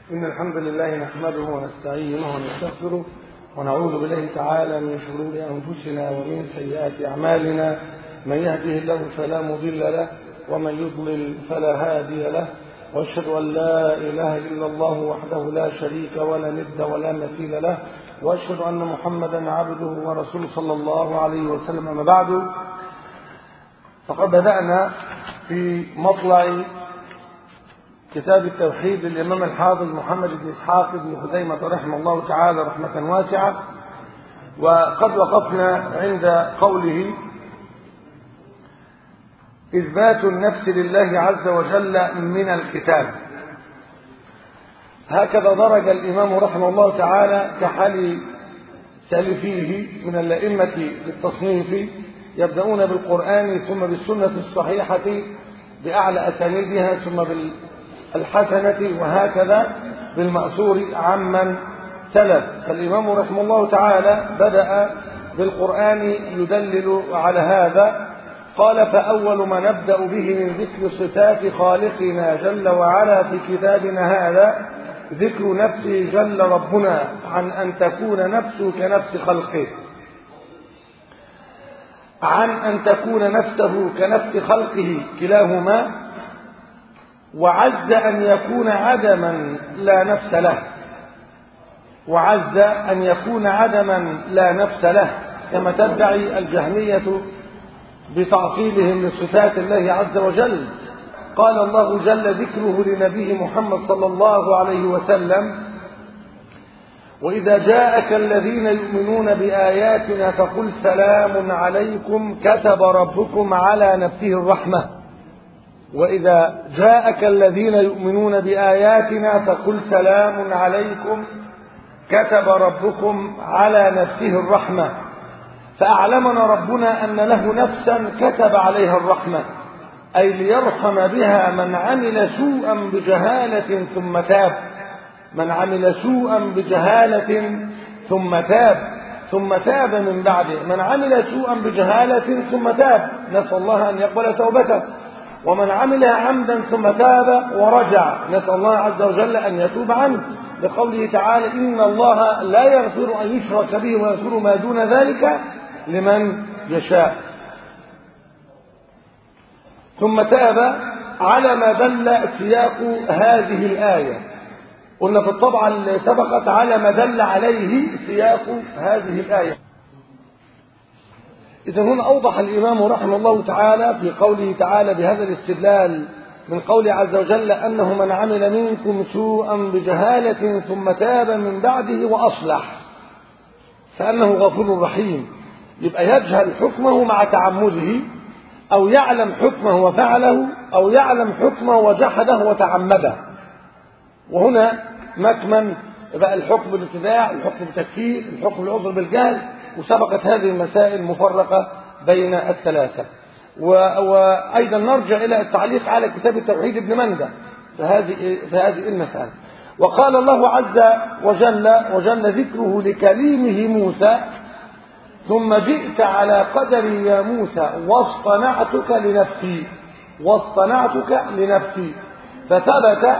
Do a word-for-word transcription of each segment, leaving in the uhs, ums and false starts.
إن الحمد لله نحمده ونستعينه ونستغفره ونعوذ بالله تعالى من شرور أنفسنا ومن سيئات أعمالنا. من يهده الله فلا مضل له ومن يضلل فلا هادي له، وأشهد أن لا إله إلا الله وحده لا شريك ولا ند ولا مثيل له، وأشهد أن محمدا عبده ورسوله صلى الله عليه وسلم. أما بعد، فقد بدأنا في مطلع كتاب التوحيد للإمام الحافظ محمد بن إسحاق بن خزيمة رحمه الله تعالى رحمة واسعة، وقد وقفنا عند قوله: إثبات النفس لله عز وجل من الكتاب. هكذا درج الإمام رحمه الله تعالى كحال سالفيه من الأئمة في التصنيف، يبدأون بالقرآن ثم بالسنة الصحيحة بأعلى أسانيدها ثم بالحسنة، وهكذا بالمأثور عمن سلف. فالإمام رحمه الله تعالى بدأ بالقرآن يدلل على هذا، قال: فأول ما نبدأ به من ذكر صفات خالقنا جل وعلا في كتابنا هذا ذكر نفسه جل ربنا عن أن تكون نفسه كنفس خلقه، عن أن تكون نفسه كنفس خلقه كلاهما، وعز أن يكون عدما لا نفس له، وعز أن يكون عدما لا نفس له، كما تدعي الجهمية بتعطيلهم لصفات الله عز وجل. قال الله جل ذكره لنبيه محمد صلى الله عليه وسلم: وإذا جاءك الذين يؤمنون بآياتنا فقل سلام عليكم كتب ربكم على نفسه الرحمة. وإذا جاءك الذين يؤمنون بآياتنا فقل سلام عليكم كتب ربكم على نفسه الرحمة. فأعلمنا ربنا أن له نفسا كتب عليها الرحمة، أي ليرحم بها من عمل سوءا بجهالة ثم تاب، من عمل سوءا بجهالة ثم تاب ثم تاب من بعده، من عمل سوءا بجهالة ثم تاب، نسأل الله أن يقبل توبته، ومن عملها عمدا ثم تاب ورجع، نسأل الله عز وجل أن يتوب عنه، بقوله تعالى: إن الله لا يغفر أن يشرك به ويغفر ما دون ذلك لمن يشاء. ثم تاب على ما دل سياق هذه الآية. قلنا في الطبعة اللي سبقت على ما دل عليه سياق هذه الآية. إذن هنا أوضح الإمام رحمه الله تعالى في قوله تعالى بهذا الاستدلال من قوله عز وجل: أنه من عمل منكم سوءا بجهالة ثم تاب من بعده وأصلح فأنه غفور رحيم. يبقى يجهل حكمه مع تعمده، أو يعلم حكمه وفعله، أو يعلم حكمه وجحده وتعمده. وهنا مكمن بقى الحكم بالابتداع، الحكم بالتكفير، الحكم بالعذر بالجهل، وسبقت هذه المسائل مفرقة بين الثلاثة. وأيضا نرجع إلى التعليق على كتاب التوحيد ابن مندة في هذه في هذه المسألة. وقال الله عز وجل وجل ذكره لكليمه موسى: ثم جئت على قدري يا موسى واصطنعتك لنفسي، واصطنعتك لنفسي. فثبت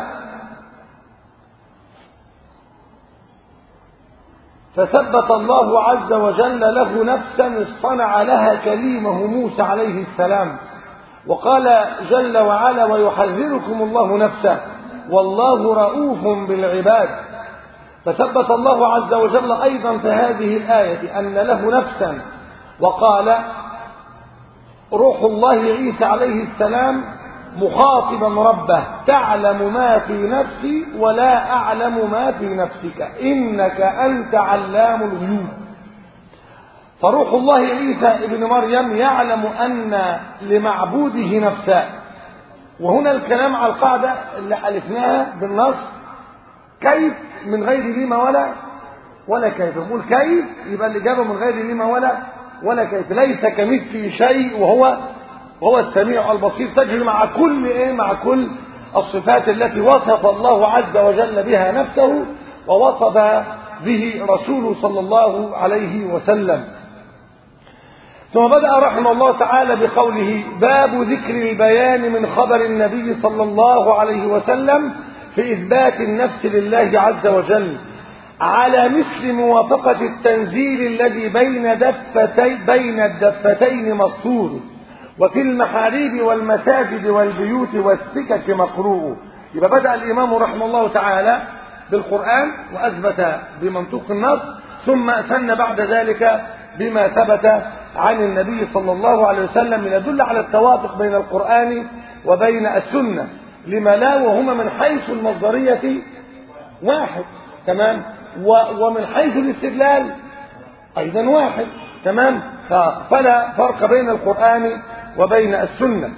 فثبت الله عز وجل له نفسا اصطنع لها كليمه موسى عليه السلام. وقال جل وعلا: ويحذركم الله نفسه والله رؤوف بالعباد. فثبت الله عز وجل أيضا في هذه الآية أن له نفسا، وقال: روح الله عيسى عليه السلام مخاطبا ربه: تعلم ما في نفسي ولا أعلم ما في نفسك إنك أنت علام الغيوب. فروح الله عيسى ابن مريم يعلم أن لمعبوده نفسا. وهنا الكلام على القاعدة اللي حلفناها بالنص: كيف من غير لما ولا ولا كيف. نقول كيف يبقى الإجابة من غير لما ولا ولا كيف. ليس كمثله شيء وهو وهو السميع البصير. تجري مع كل ايه مع كل الصفات التي وصف الله عز وجل بها نفسه ووصف به رسوله صلى الله عليه وسلم. ثم بدأ رحمه الله تعالى بقوله: باب ذكر البيان من خبر النبي صلى الله عليه وسلم في إثبات النفس لله عز وجل على مثل موافقة التنزيل الذي بين دفتي بين الدفتين مسطور، وفي المحاريب والمساجد والبيوت والسكك مقروء. يبقى بدأ الإمام رحمه الله تعالى بالقرآن وأثبت بمنطوق النص، ثم أثنى بعد ذلك بما ثبت عن النبي صلى الله عليه وسلم من يدل على التوافق بين القرآن وبين السنة، لما لا وهما من حيث المصدرية واحد، تمام، ومن حيث الاستدلال أيضا واحد، تمام. فلا فرق بين القرآن وبين السنة.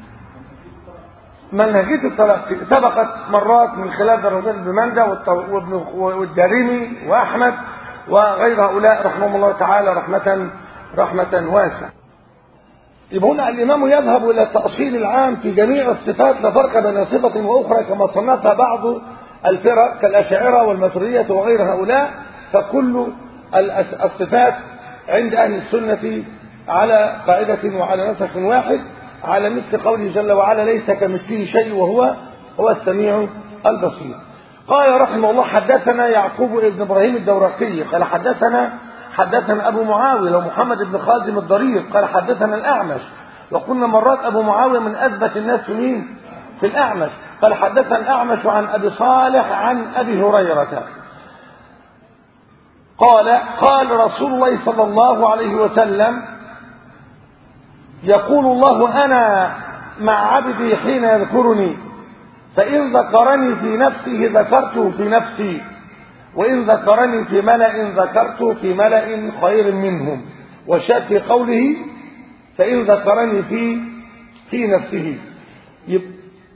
منهجية التلقي سبقت مرات من خلال درجات ابن مندة والدارمي وأحمد وغير هؤلاء رحمهم الله تعالى رحمة رحمة واسعة. يبقى هنا الإمام يذهب إلى التأصيل العام في جميع الصفات، لا فرق بين صفة وأخرى كما صنفها بعض الفرق كالأشاعرة والماتريدية وغير هؤلاء. فكل الصفات عند أهل السنة على قاعدة وعلى نسق واحد، على مثل قوله جل وعلا ليس كمثله شيء وهو هو السميع البصير. قال رحمه الله حدثنا يعقوب بن إبراهيم الدورقي قال حدثنا حدثنا أبو معاوية ومحمد بن خازم الضرير قال حدثنا الأعمش. وقلنا مرات أبو معاوية من أثبت الناس في مين؟ في الأعمش. قال حدثنا الأعمش عن أبي صالح عن أبي هريرة قال قال رسول الله صلى الله عليه وسلم يقول الله أنا مع عبدي حين يذكرني، فإن ذكرني في نفسه ذكرته في نفسي، وإن ذكرني في ملأ ذكرته في ملأ خير منهم. والشاهد في قوله فإن ذكرني في في نفسه يبقى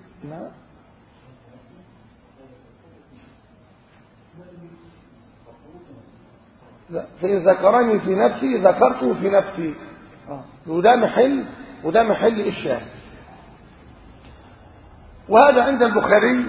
لا، فإن ذكرني في نفسي ذكرته في نفسي، وده محل وده محل الشاهد. وهذا عند البخاري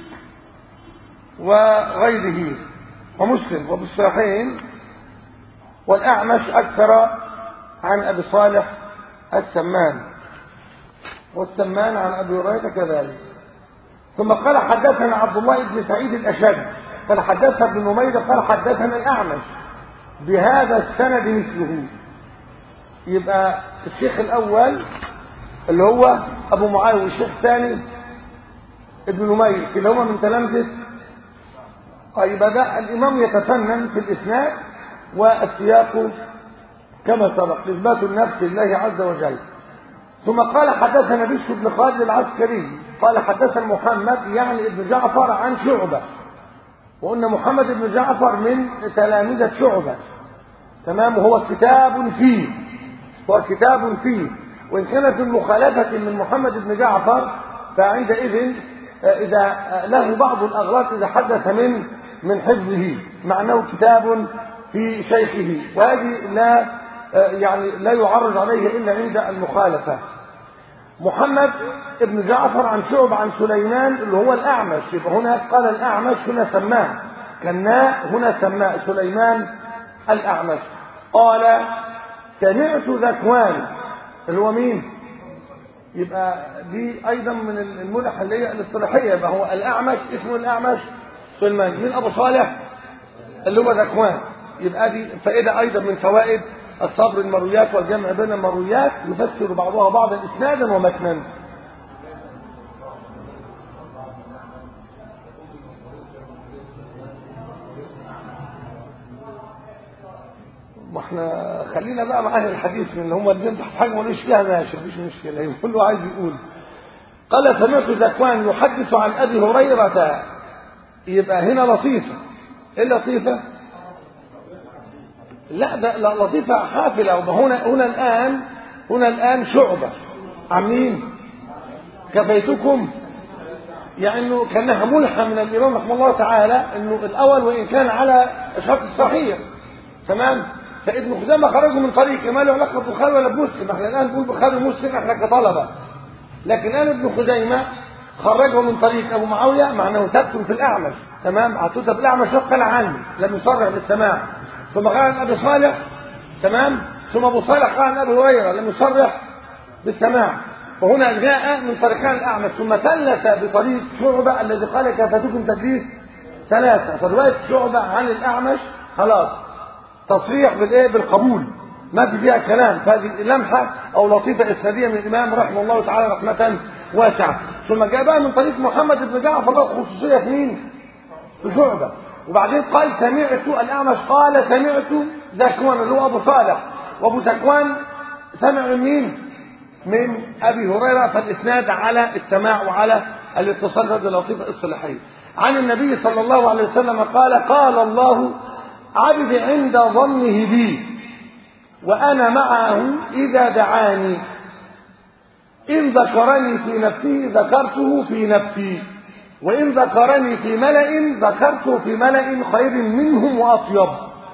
وغيره ومسلم وفي الصحيحين. والأعمش أكثر عن أبي صالح السمان، والسمان عن أبي هريرة كذلك. ثم قال حدثنا عبد الله بن سعيد الأشد قال حدثنا ابن نمير قال حدثنا الأعمش بهذا السند مثله. يبقى الشيخ الأول اللي هو أبو معاوية والشيخ الثاني ابن نمير كلاهما من تلامذة. يبقى ده الإمام يتفنن في الإسناد والسياق كما سبق إثبات النفس لله عز وجل. ثم قال حدثنا بشر بن خالد العسكري قال حدثنا محمد يعني ابن جعفر عن شعبة، وقلنا محمد بن جعفر من تلامذة شعبة، تمام. وهو كتاب فيه هو كتاب فيه وإن كانت المخالفة من محمد بن جعفر فعندئذ إذا له بعض الأغلاط إذا حدث من من حفظه معناه كتاب في شيخه، وهذه لا يعني لا يعرض عليه إلا عند المخالفة. محمد بن جعفر عن شعب عن سليمان اللي هو الأعمش. يبقى هنا قال الأعمش هنا سماه كنا هنا سماه سليمان الأعمش. قال سمعت ذكوان اللي هو مين؟ يبقى دي أيضا من الملح اللي هي الاصطلاحية. يبقى هو الأعمش اسمه الأعمش سليمان من أبو صالح اللي هو ذكوان. يبقى دي فائدة أيضا من فوائد الصبر المرويات والجمع بين المرويات يفسر بعضها بعضا إسنادا ومتنا. واحنا خلينا بقى مع اهل الحديث من اللي هم اللي بيمدح حاجه ملوش فيها ماشي مفيش مشكله، كله عايز يقول. قال سمعت ذكوان يحدث عن ابي هريره. يبقى هنا لطيفه. ايه اللطيفه؟ لا ده لا لطيفه حافله. وهنا هنا الان هنا الان شعبه عن مين؟ كفيتكم يعني انه كانها ملحه من الامام رحمه الله تعالى انه الاول وان كان على شرط الصحيح، تمام. فابن خزيمة خرجوا من طريق ما له علاقه بالبخاري ولا بمسلم. احنا الان نقول بخاري ومسلم احنا كطلبه، لكن الان ابن خزيمة خرجه من طريق ابو معاويه مع انه ثبت في الاعمش، تمام. عطوته بالاعمش قال عني لم يصرح بالسماع. ثم قال عن ابي صالح، تمام. ثم ابو صالح قال عن ابي هريره لم يصرح بالسماع. وهنا جاء من طريقان الأعمش ثم ثلث بطريق شعبة الذي قال كفتكم تدليس ثلاثة. فرواية شعبة عن الأعمش خلاص تصريح بالإيه بالقبول ما في فيها كلام. فهذه لمحة أو لطيفة إسنادية من الإمام رحمه الله تعالى رحمة واسعة. ثم جاء بقى من طريق محمد بن جعفر له خصوصية في مين؟ في شعبة. وبعدين قال سمعت الأعمش قال سمعت ذكوان اللي هو أبو صالح، وأبو ذكوان سمع من مين؟ من أبي هريرة. فالإسناد على السماع وعلى الاتصال هذه لطيفة الصلاحية. عن النبي صلى الله عليه وسلم قال قال الله عبد عند ظنه بي وأنا معه إذا دعاني إن ذكرني في نفسه ذكرته في نفسي وإن ذكرني في ملأ ذكرته في ملأ خير منهم وأطيب.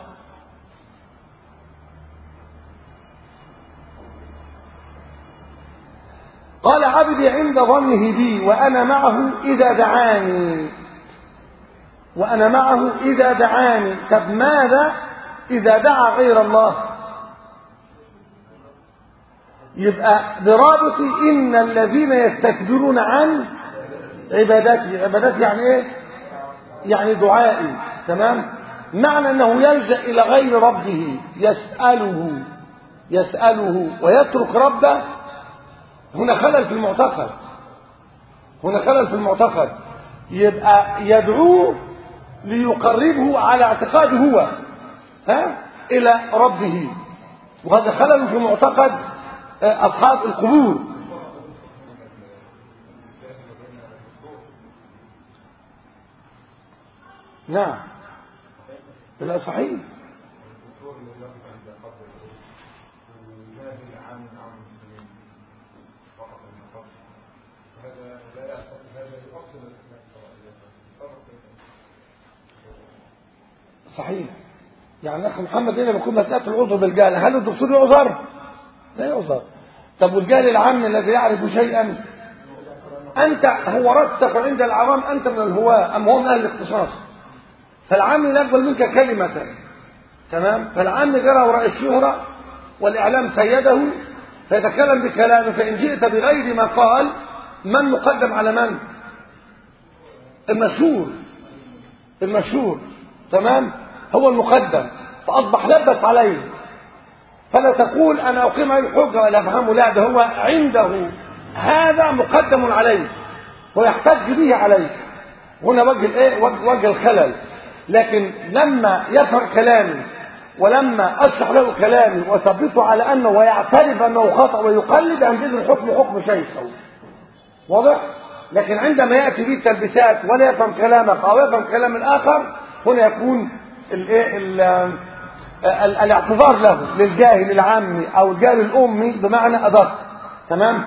قال عبدي عند ظنه بي وأنا معه إذا دعاني وأنا معه إذا دعاني. طب ماذا إذا دعا غير الله؟ يبقى برابط إن الذين يستكبرون عن عبادتي. عبادتي يعني إيه؟ يعني دعائي. تمام؟ معنى أنه يلجأ إلى غير ربه يسأله يسأله ويترك ربه. هنا خلل في المعتقد هنا خلل في المعتقد. يبقى يدعوه ليقربه على اعتقاده هو ها إلى ربه، وهذا خلل في معتقد أصحاب القبور. نعم لا صحيح. صحيح. يعني أخي محمد هنا بيكون مسألة العذر بالجهل، هل الدكتور يعذر؟ لا يعذر. طب والجهل العام الذي يعرف شيئا أنت هو رأسك عند العوام، أنت من الهواة أم هو من أهل الاختصاص. فالعام يقبل منك كلمة. تمام. فالعام جرى وراء الشهرة والإعلام سيده فيتكلم بكلامه. فإن جئت بغير ما قال من مقدم على من؟ المشهور المشهور تمام هو المقدم. فأصبح لبس عليه. فلا تقول أنا أقيم عليه الحجة ولا أفهمه، لا ده هو عنده هذا مقدم عليه ويحتج به عليك. هنا وجه الايه وجه الخلل. لكن لما يفهم كلامي ولما اشرح له كلامي واثبته على انه ويعترف انه خطا ويقلد عندئذ الحكم حكم شيخه واضح. لكن عندما ياتي به التلبيسات ولا يفهم كلامك او يفهم كلام الاخر هنا يكون الايه الاعتذار له للجاهل العامي او الجاهل الامي بمعنى ادق. تمام.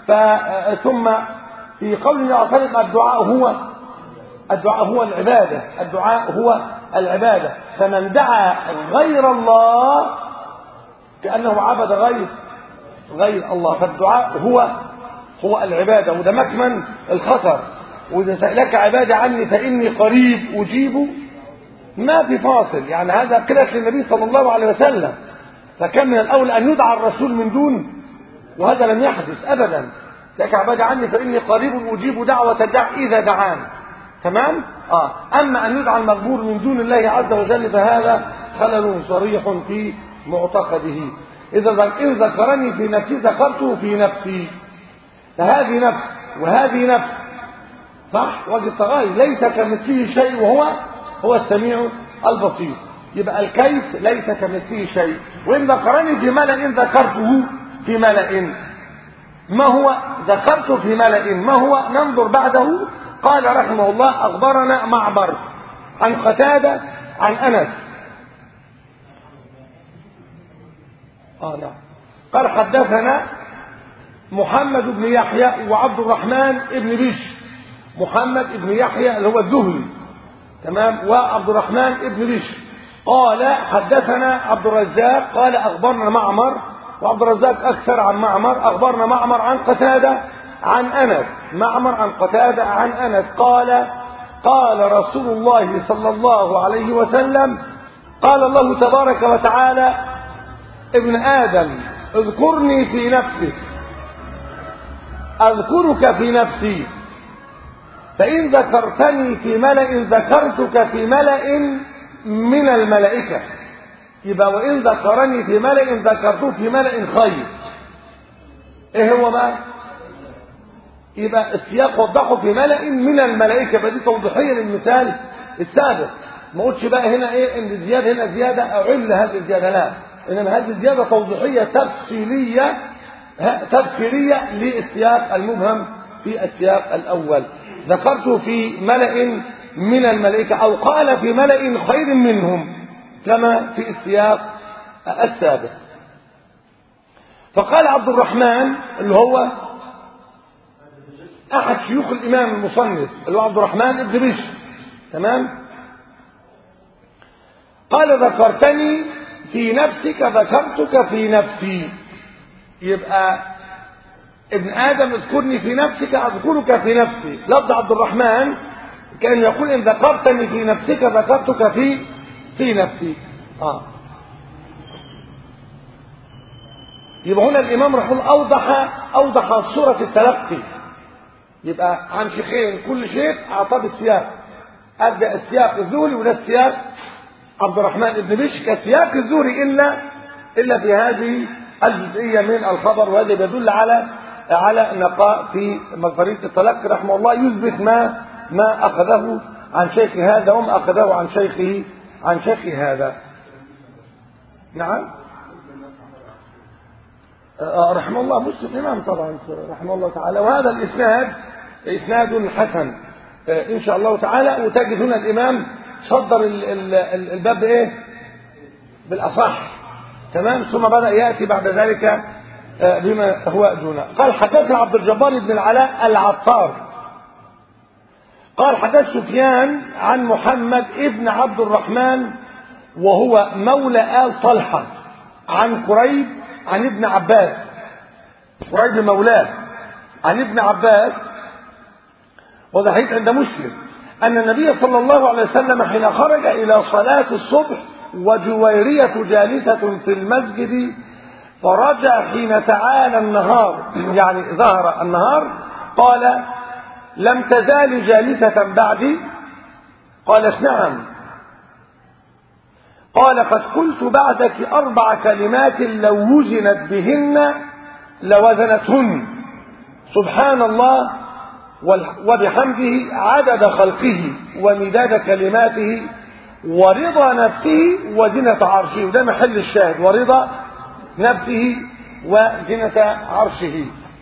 ثم في قوله يعترف الدعاء هو الدعاء هو العبادة. الدعاء هو العبادة. فمن دعا غير الله كأنه عبد غير غير الله. فالدعاء هو هو العبادة. وده مكمن الخطر. وإذا سألك عبادي عني فإني قريب أجيب ما في فاصل. يعني هذا قيل للنبي صلى الله عليه وسلم. فكان من الأول أن يدعى الرسول من دون، وهذا لم يحدث أبدا. لك عبادي عني فإني قريب أجيب دعوة الداع إذا دعان. تمام. آه. أما أن يدعى المقبول من دون الله عز وجل فهذا خلل صريح في معتقده. إذا إن ذكرني في نفسي ذكرته في نفسي. فهذه نفس وهذه نفس صح. وجه التغاير. ليس كمثله شيء وهو هو السميع البصير. يبقى الكيف ليس كمثله شيء. وإن ذكرني في ملأ إن ذكرته في ملأ. ما هو ذكرته في ملأ ما هو؟ ننظر بعده. قال رحمه الله أخبرنا معبر عن قتادة عن أنس آه لا. قال حدثنا محمد بن يحيى وعبد الرحمن بن بشر. محمد بن يحيى اللي هو الزهري تمام وعبد الرحمن بن بشر. قال حدثنا عبد الرزاق قال أخبرنا معمر. وعبد الرزاق أكثر عن معمر. أخبرنا معمر عن قتادة عن أنس. معمر عن قتادة عن أنس قال قال رسول الله صلى الله عليه وسلم قال الله تبارك وتعالى ابن آدم اذكرني في نفسك أذكرك في نفسي، فإن ذكرتني في ملأ ذكرتك في ملأ من الملائكة. يبقى وإن ذكرني في ملأ ذكرته في ملأ خير. إيه هو بقى؟ يبقى السياق وضحه في ملأ من الملائكة، بدي توضيحية للمثال السابق. ما قلتش بقى هنا ايه ان الزياده هنا زياده او عل هذه الزياده، لا، انما هذه الزياده توضيحيه تفصيليه تفسيريه للسياق المبهم في السياق الاول. ذكرته في ملأ من الملائكه، او قال في ملأ خير منهم كما في السياق السابق. فقال عبد الرحمن اللي هو احد شيوخ الامام المصنف اللي هو عبد الرحمن ابن بشر، تمام، قال ذكرتني في نفسك ذكرتك في نفسي. يبقى ابن آدم اذكرني في نفسك أذكرك في نفسي. لفظ عبد الرحمن كان يقول إن ذكرتني في نفسك ذكرتك في في نفسي. آه. يبقى هنا الإمام رحمه الله أوضح أوضح صورة التلقي. يبقى عن شيخين، كل شيخ أعطاه السياق. أبدأ السياق الزهري وده السياق عبد الرحمن بن بشر كسياق الزهري إلا إلا في هذه الجزئية من الخبر، وهذا يدل على على نقاء في مصدرية التلقي رحمه الله، يثبت ما ما أخذه عن شيخ هذا وما أخذه عن شيخه عن شيخ هذا. نعم. رحمه الله مسلم إمام طبعا رحمه الله تعالى، وهذا الإسناد إسناد حسن إن شاء الله تعالى. وتجد هنا الإمام صدر الباب إيه بالأصح، تمام، ثم بدأ يأتي بعد ذلك بما هو دونه. قال حدثنا عبد الجبار بن العلاء العطار قال حدث سفيان عن محمد ابن عبد الرحمن وهو مولى آل طلحة عن قريب عن ابن عباس، قريب مولاه عن ابن عباس، وده حديث عند مسلم، أن النبي صلى الله عليه وسلم حين خرج إلى صلاة الصبح وجويرية جالسة في المسجد فرجع حين تعالى النهار، يعني ظهر النهار، قال لم تزال جالسة بعدي؟ قالت نعم. قال قد قلت بعدك أربع كلمات لو وزنت بهن لوزنتهن، سبحان الله وبحمده عدد خلقه ومداد كلماته ورضا نفسه وزنة عرشه. وده محل الشاهد، ورضا نفسه وزنة عرشه.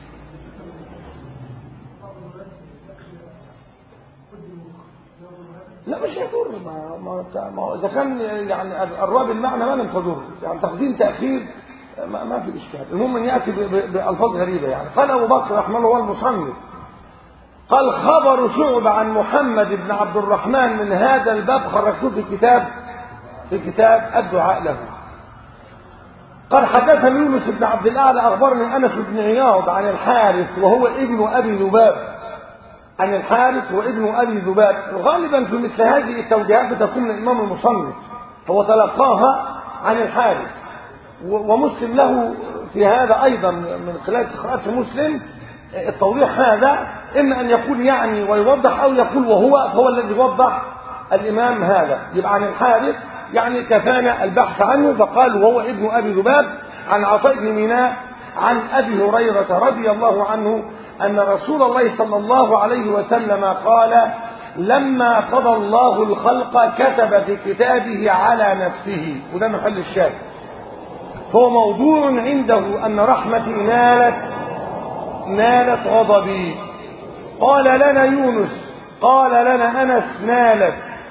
لا مش يضر، ما ما ما اذا كان يعني الرواب المعنى ما لم تضر، يعني تقديم تاخير ما, ما في اشكال. المهم ان ياتي بالفاظ غريبه. يعني قال ابو بكر رحمه الله المصنف قال خبر شعبة عن محمد بن عبد الرحمن من هذا الباب خرجته في كتاب في كتاب الدعاء له. قال حدثني يونس بن عبد الاعلى اخبرني انس بن عياض عن الحارث وهو ابن ابي ذباب، عن الحارث وابن ابي ذباب. غالبا في مثل هذه التوجيهات بتكون من الامام المصنف، هو تلقاها عن الحارث، ومسلم له في هذا ايضا من خلال قراءة مسلم التوضيح هذا، اما ان يقول يعني ويوضح او يقول وهو، فهو الذي وضح الامام هذا. يبقى عن الحارث يعني كفانا البحث عنه، فقال وهو ابن ابي ذباب عن عطاء بن ميناء عن ابي هريره رضي الله عنه ان رسول الله صلى الله عليه وسلم قال لما قضى الله الخلق كتب في كتابه على نفسه، وده محل الشاهد. فهو موضوع عنده ان رحمتي نالت نالت غضبي. قال لنا يونس قال لنا انس نالت.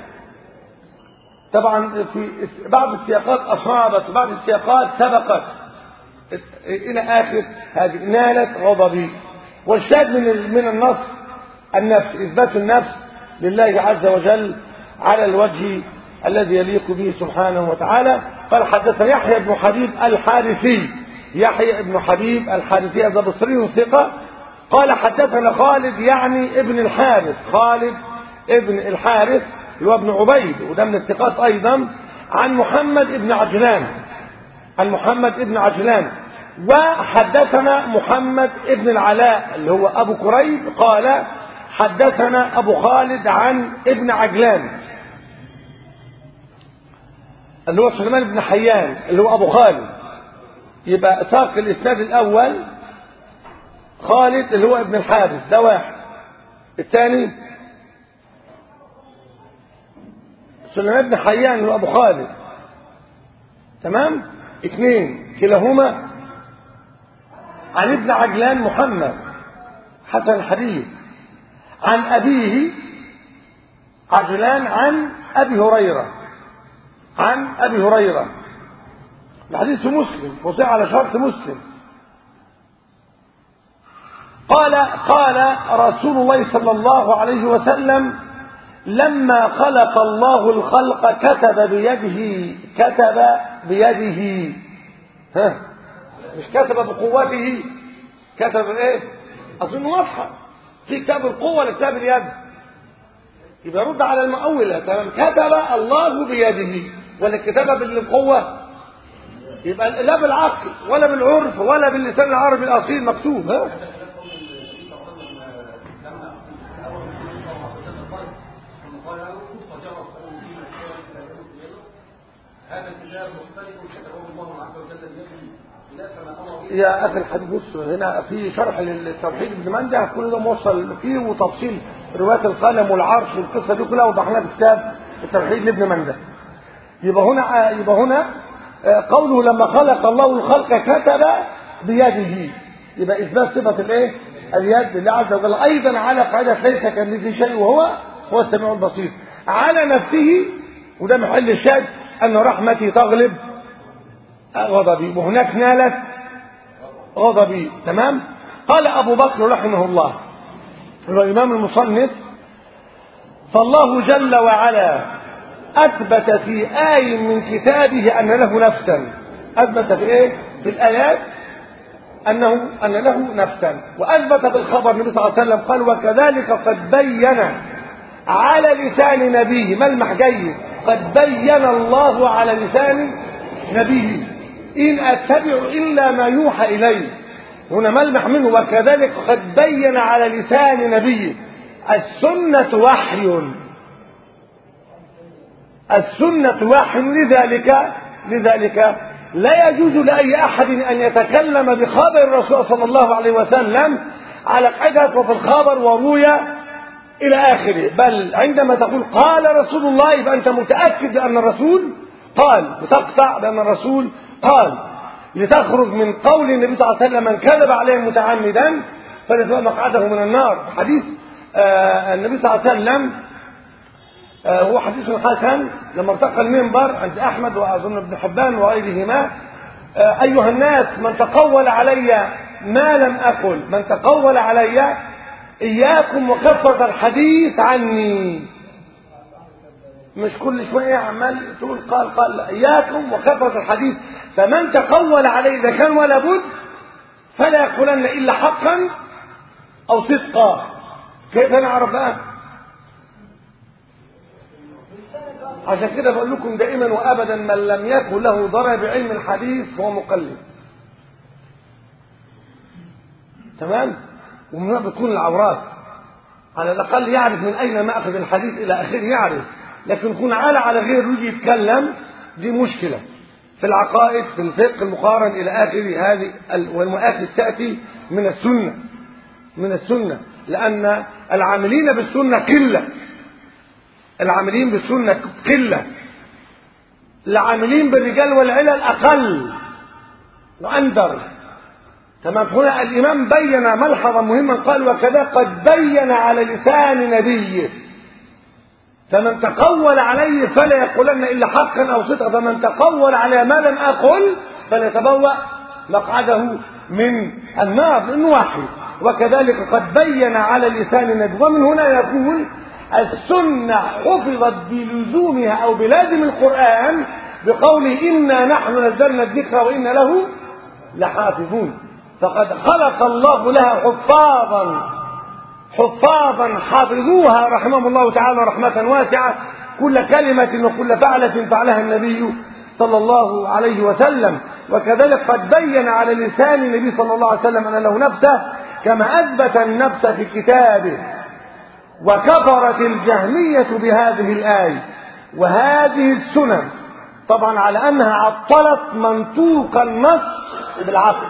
طبعا في بعض السياقات اصابت وبعض السياقات سبقت الى اخر هذه نالت غضبي. والشاهد من من النص النفس، اثبات النفس لله عز وجل على الوجه الذي يليق به سبحانه وتعالى. قال حدثنا يحيى بن حبيب الحارثي، يحيى بن حبيب الحارثي هذا بصري ثقة. قال حدثنا خالد يعني ابن الحارث، خالد ابن الحارث اللي هو ابن عبيد وده من الثقات ايضا، عن محمد ابن عجلان، عن محمد ابن عجلان وحدثنا محمد ابن العلاء اللي هو أبو كريب قال حدثنا أبو خالد عن ابن عجلان اللي هو سليمان بن حيان اللي هو أبو خالد. يبقى ساق الإسناد الأول خالد اللي هو ابن الحارث ده واحد. الثاني سليمان بن حيان اللي هو أبو خالد. تمام. اثنين كلاهما عن ابن عجلان محمد حسن الحديث عن أبيه عجلان عن أبي هريرة عن أبي هريرة. الحديث مسلم وصح على شرط مسلم. قال قال رسول الله صلى الله عليه وسلم لما خلق الله الخلق كتب بيده كتب بيده ها مش كتب بقوته كتب ايه اظن واضحه في كتاب القوه لكتاب اليد يبقى رد على المؤوله. تمام. كتب الله بيده ولا الكتابه بالقوه يبقى لا بالعقل ولا بالعرف ولا باللسان العربي الاصيل مكتوب. ها هذا الكتاب مختلف كتبه الله عز وجل بيده خلاف ما امر به. يا اخي الحبيب بص هنا في شرح للتوحيد ابن منده كل ده موصل فيه وتفصيل روايات القلم والعرش والقصه دي كلها وضحناها في كتاب التوحيد لابن منده. يبقى هنا يبقى هنا قوله لما خلق الله الخلق كتب بيده يبقى اثبات صفه الايه اليد لله عز وجل ايضا على قاعده ليس كمثله شيء وهو هو السميع البصير على نفسه. وده محل الشاهد أن رحمتي تغلب غضبي وهناك نالت غضبي. تمام. قال أبو بكر رحمه الله هو الإمام المصنف فالله جل وعلا أثبت في آي من كتابه أن له نفسا. أثبت في إيه؟ في الآيات أنه أن له نفسا وأثبت بالخبر النبي صلى الله عليه وسلم قال وكذلك قد بين على لسان نبيه ملمح جيد قد بين الله على لسان نبيه إن أتبع إلا ما يوحى إليه. هنا ملمح منه وكذلك قد بين على لسان نبيه. السنة وحي السنة وحي لذلك لذلك لا يجوز لأي أحد أن يتكلم بخبر الرسول صلى الله عليه وسلم على قاعدة وفي الخبر وروي إلى آخره. بل عندما تقول قال رسول الله يبقى أنت متأكد بأن الرسول قال بتقطع بأن الرسول قال لتخرج من قول النبي صلى الله عليه وسلم من كذب عليه متعمدا فليتبوأ مقعده من النار. حديث آه النبي صلى الله عليه وسلم آه هو حديث حسن لما ارتقى المنبر عند أحمد وأظن ابن حبان وغيرهما آه أيها الناس من تقول علي ما لم أقل من تقول علي إياكم وكثرة الحديث عني. مش كل شوية عمال تقول قال قال إياكم وكثرة الحديث. فمن تقول عليه إذا كان ولا بد فلا يقولن إلا حقا أو صدقا. كيف نعرف بقى؟ عشان كده بقول لكم دائما وأبدا من لم يكن له ضرر بعلم الحديث فهو مقلد. تمام؟ ومن هنا بتكون العورات على الأقل يعرف من أين مأخذ الحديث إلى آخره يعرف. لكن يكون عالة على غيره يجي يتكلم دي مشكلة في العقائد في الفقه المقارن إلى آخره. هذه والمؤاخذ تأتي من السنة من السنة لأن العاملين بالسنة قلة. العاملين بالسنة قلة. العاملين بالرجال والعلل أقل وأندر. تمام. هنا الإمام بين ملحظا مهما قال وكذا قد بين على لسان نبيه. فمن تقول عليه فلا يقولن إلا حقا أو صدقا. فمن تقول على ما لم أقل فليتبوأ مقعده من النار لأنه وحي. وكذلك قد بين على لسان نبيه. ومن هنا يقول السنة حفظت بلزومها أو بلازم القرآن بقوله إنا نحن نزلنا الذكر وإنا له لحافظون. فقد خلق الله لها حفاظا حفاظا حافظوها رحمهم الله تعالى رحمة واسعة كل كلمة وكل فعلة فعلها النبي صلى الله عليه وسلم. وكذلك قد بين على لسان النبي صلى الله عليه وسلم أن له نفسه كما أثبت النفس في كتابه. وكفرت الجهمية بهذه الآية وهذه السنن طبعا على أنها عطلت منطوق النص بالعقل،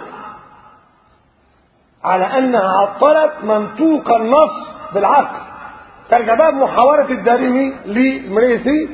على أنها عطلت منطوق النص بالعقل. ترجع بقى محاورة الدارمي للمريسي،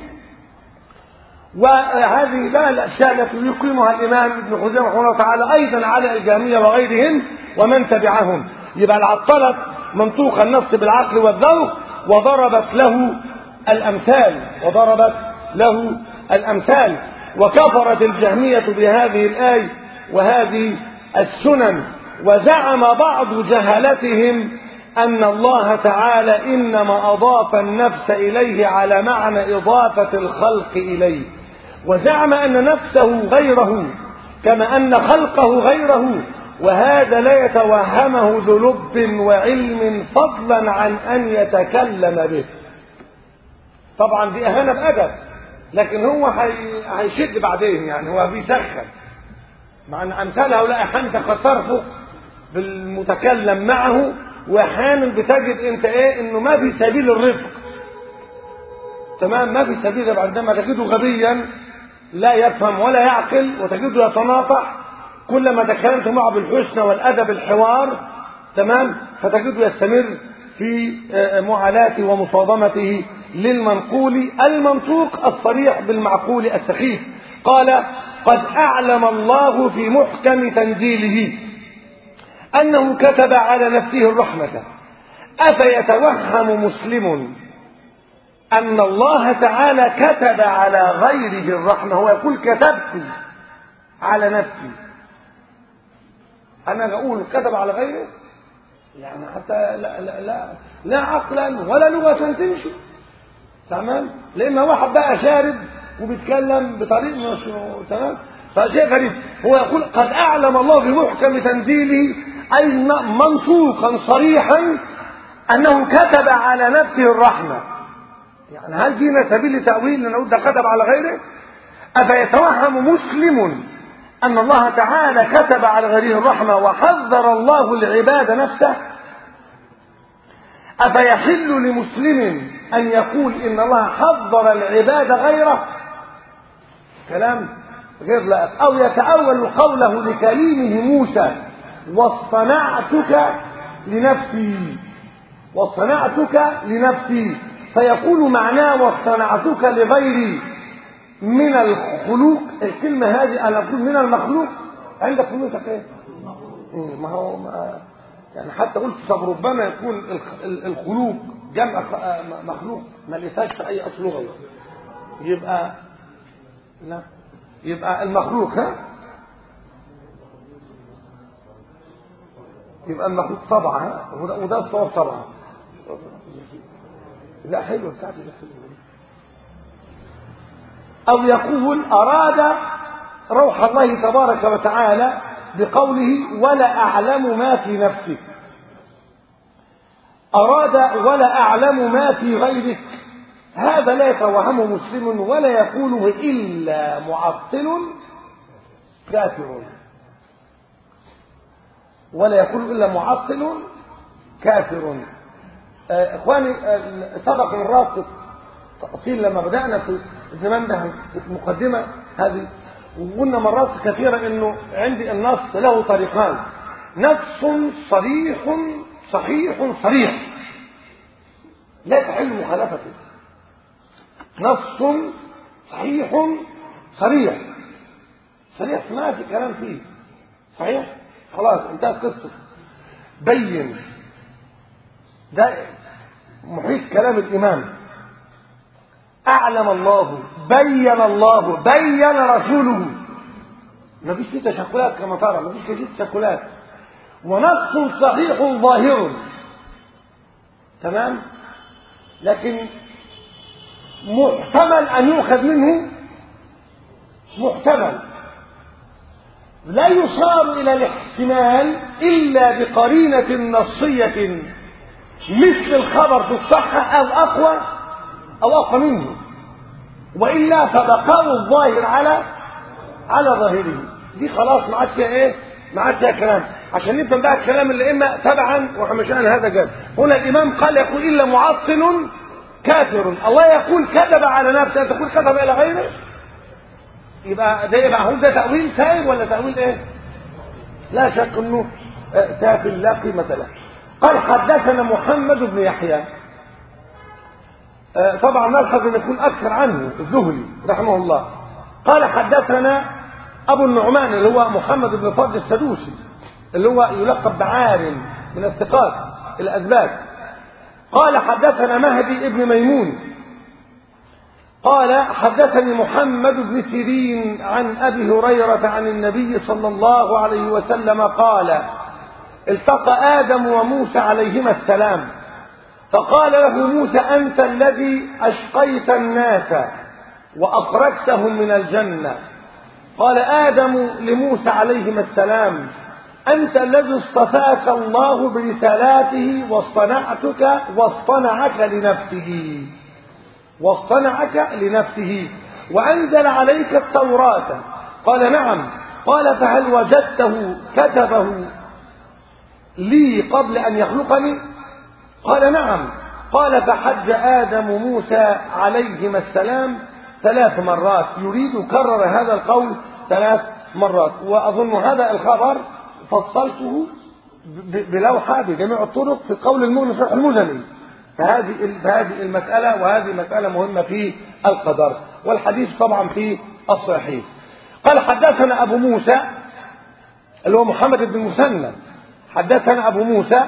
وهذه بقى الأشياء التي يقيمها الإمام ابن خزيمة رحمه الله تعالى أيضا على الجهمية وغيرهم ومن تبعهم. يبقى عطلت منطوق النص بالعقل والذوق وضربت له الأمثال وضربت له الأمثال وكفرت الجهمية بهذه الآية وهذه السنن. وزعم بعض جهلتهم أن الله تعالى إنما أضاف النفس إليه على معنى إضافة الخلق إليه، وزعم أن نفسه غيره كما أن خلقه غيره، وهذا لا يتوهمه ذو لب وعلم فضلا عن أن يتكلم به. طبعا دي أهانة بأدب، لكن هو هيشد بعدين، يعني هو بيسخن مع أن أمثال هؤلاء أحيانا قد ترفق بالمتكلم معه، واحيانا بتجد انت ايه انه ما في سبيل الرفق، تمام، ما في سبيل. عندما تجده غبيا لا يفهم ولا يعقل وتجده يتناطح، كلما تكلمت معه بالحسنى والادب الحوار تمام فتجده يستمر في معالاته ومصادمته للمنقول المنطوق الصريح بالمعقول السخيف. قال قد أعلم الله في محكم تنزيله أنه كتب على نفسه الرحمة، أفيتوهم مسلم أن الله تعالى كتب على غيره الرحمة؟ هو يقول كتبت على نفسي، أنا أقول كتب على غيره، يعني حتى لا, لا, لا, لا عقلا ولا لغة تمشي، تمام، لأن واحد بقى شارب وبيتكلم بطريق مش تمام، فشيء غريب. هو يقول قد أعلم الله بمحكم تنزيله أي منطوقا صريحا أنه كتب على نفسه الرحمة. يعني هل جينا سبيل تأويل لنقول ده كتب على غيره؟ أفيتوهم مسلم أن الله تعالى كتب على غيره الرحمة وحذر الله العباد نفسه؟ أفيحل لمسلم أن يقول إن الله حذر العباد غيره؟ كلام غير لائق. أو يتأول قوله لكليمه موسى واصطنعتك لنفسي، واصطنعتك لنفسي، فيقول معناه واصطنعتك لغيري من الخلوق. الكلمة هذه أنا أقول من المخلوق، عندك خلوقك إيه؟ ما هو ما يعني حتى قلت طب ربما يكون الخلوق جمع مخلوق ما لقيتهاش في أي أصل لغوي، يبقى لا يبقى المخلوق ها يبقى المخلوق طبعا، وده الصواب طبعا. لا حلو بتاعتي ده حلو. أو يقول أراد روح الله تبارك وتعالى بقوله ولا أعلم ما في نفسك، أراد ولا أعلم ما في غيرك، هذا لا يتوهمه مسلم ولا يقوله إلا معطل كافر، ولا يقول إلا معطل كافر. آه إخواني آه سبق مرات التأصيل لما بدأنا في الزمان ده في المقدمة هذه، وقلنا مرات كثيرة إنه عندي النص له طريقان: نص صريح صحيح صريح لا تحل مخالفته، نص صحيح صريح صريح ما في كلام فيه، صحيح خلاص انتهت قصة، بين، ده محيط كلام الإمام. أعلم الله، بين الله، بين رسوله، ما فيش فيه تشكلات كما ترى، ما فيش فيه تشكلات، ونص صحيح ظاهر تمام، لكن محتمل أن يؤخذ منه، محتمل لا يصار إلى الاحتمال إلا بقرينة نصية مثل الخبر في الصحة أو أقوى أو أقوى منه، وإلا فبقاء الظاهر على على ظاهره، دي خلاص ما عادش فيها ايه؟ ما عادش فيها كلام. عشان نفهم بقى الكلام اللي اما تبعا وحمشان هذا جد. هنا الامام قال يقول الا معطل كافر. الله يقول كذب على نفسه، تقول كذب الى غيره، يبقى ده يبقى هو ده تاويل سائر ولا تاويل ايه؟ لا شك انه سافل لا قيمه له. قال حدثنا محمد بن يحيى، طبعا نلحظ ان يكون اكثر عنه الزهري رحمه الله. قال حدثنا ابو النعمان اللي هو محمد بن فضل السدوسي اللي هو يلقب بعارم من الثقات الاثبات. قال حدثنا مهدي ابن ميمون قال حدثني محمد بن سيرين عن ابي هريره عن النبي صلى الله عليه وسلم قال التقى ادم وموسى عليهما السلام، فقال له موسى انت الذي اشقيت الناس واخرجتهم من الجنه. قال آدم لموسى عليهما السلام أنت الذي اصطفاك الله برسالاته واصطنعتك واصطنعك لنفسه واصطنعك لنفسه وأنزل عليك التوراة. قال نعم. قال فهل وجدته كتبه لي قبل أن يخلقني؟ قال نعم. قال فحج آدم موسى عليهما السلام ثلاث مرات، يريد كرر هذا القول ثلاث مرات. وأظن هذا الخبر فصلته بلوحة بجميع الطرق في قول المغني شرح المزني. فهذه فهذه المسألة وهذه مسألة مهمة في القدر، والحديث طبعا في الصحيح. قال حدثنا أبو موسى اللي هو محمد بن مسنى، حدثنا أبو موسى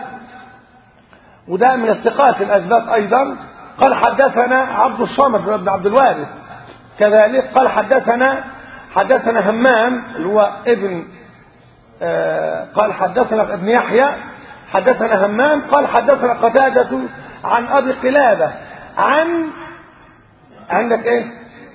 وده من الثقات الأثبات أيضا. قال حدثنا عبد الصمد بن عبد الوارث كذلك. قال حدثنا حدثنا همام اللي هو ابن آه قال حدثنا ابن يحيى حدثنا همام قال حدثنا قتادة عن أبي قلابة عن عندك ايه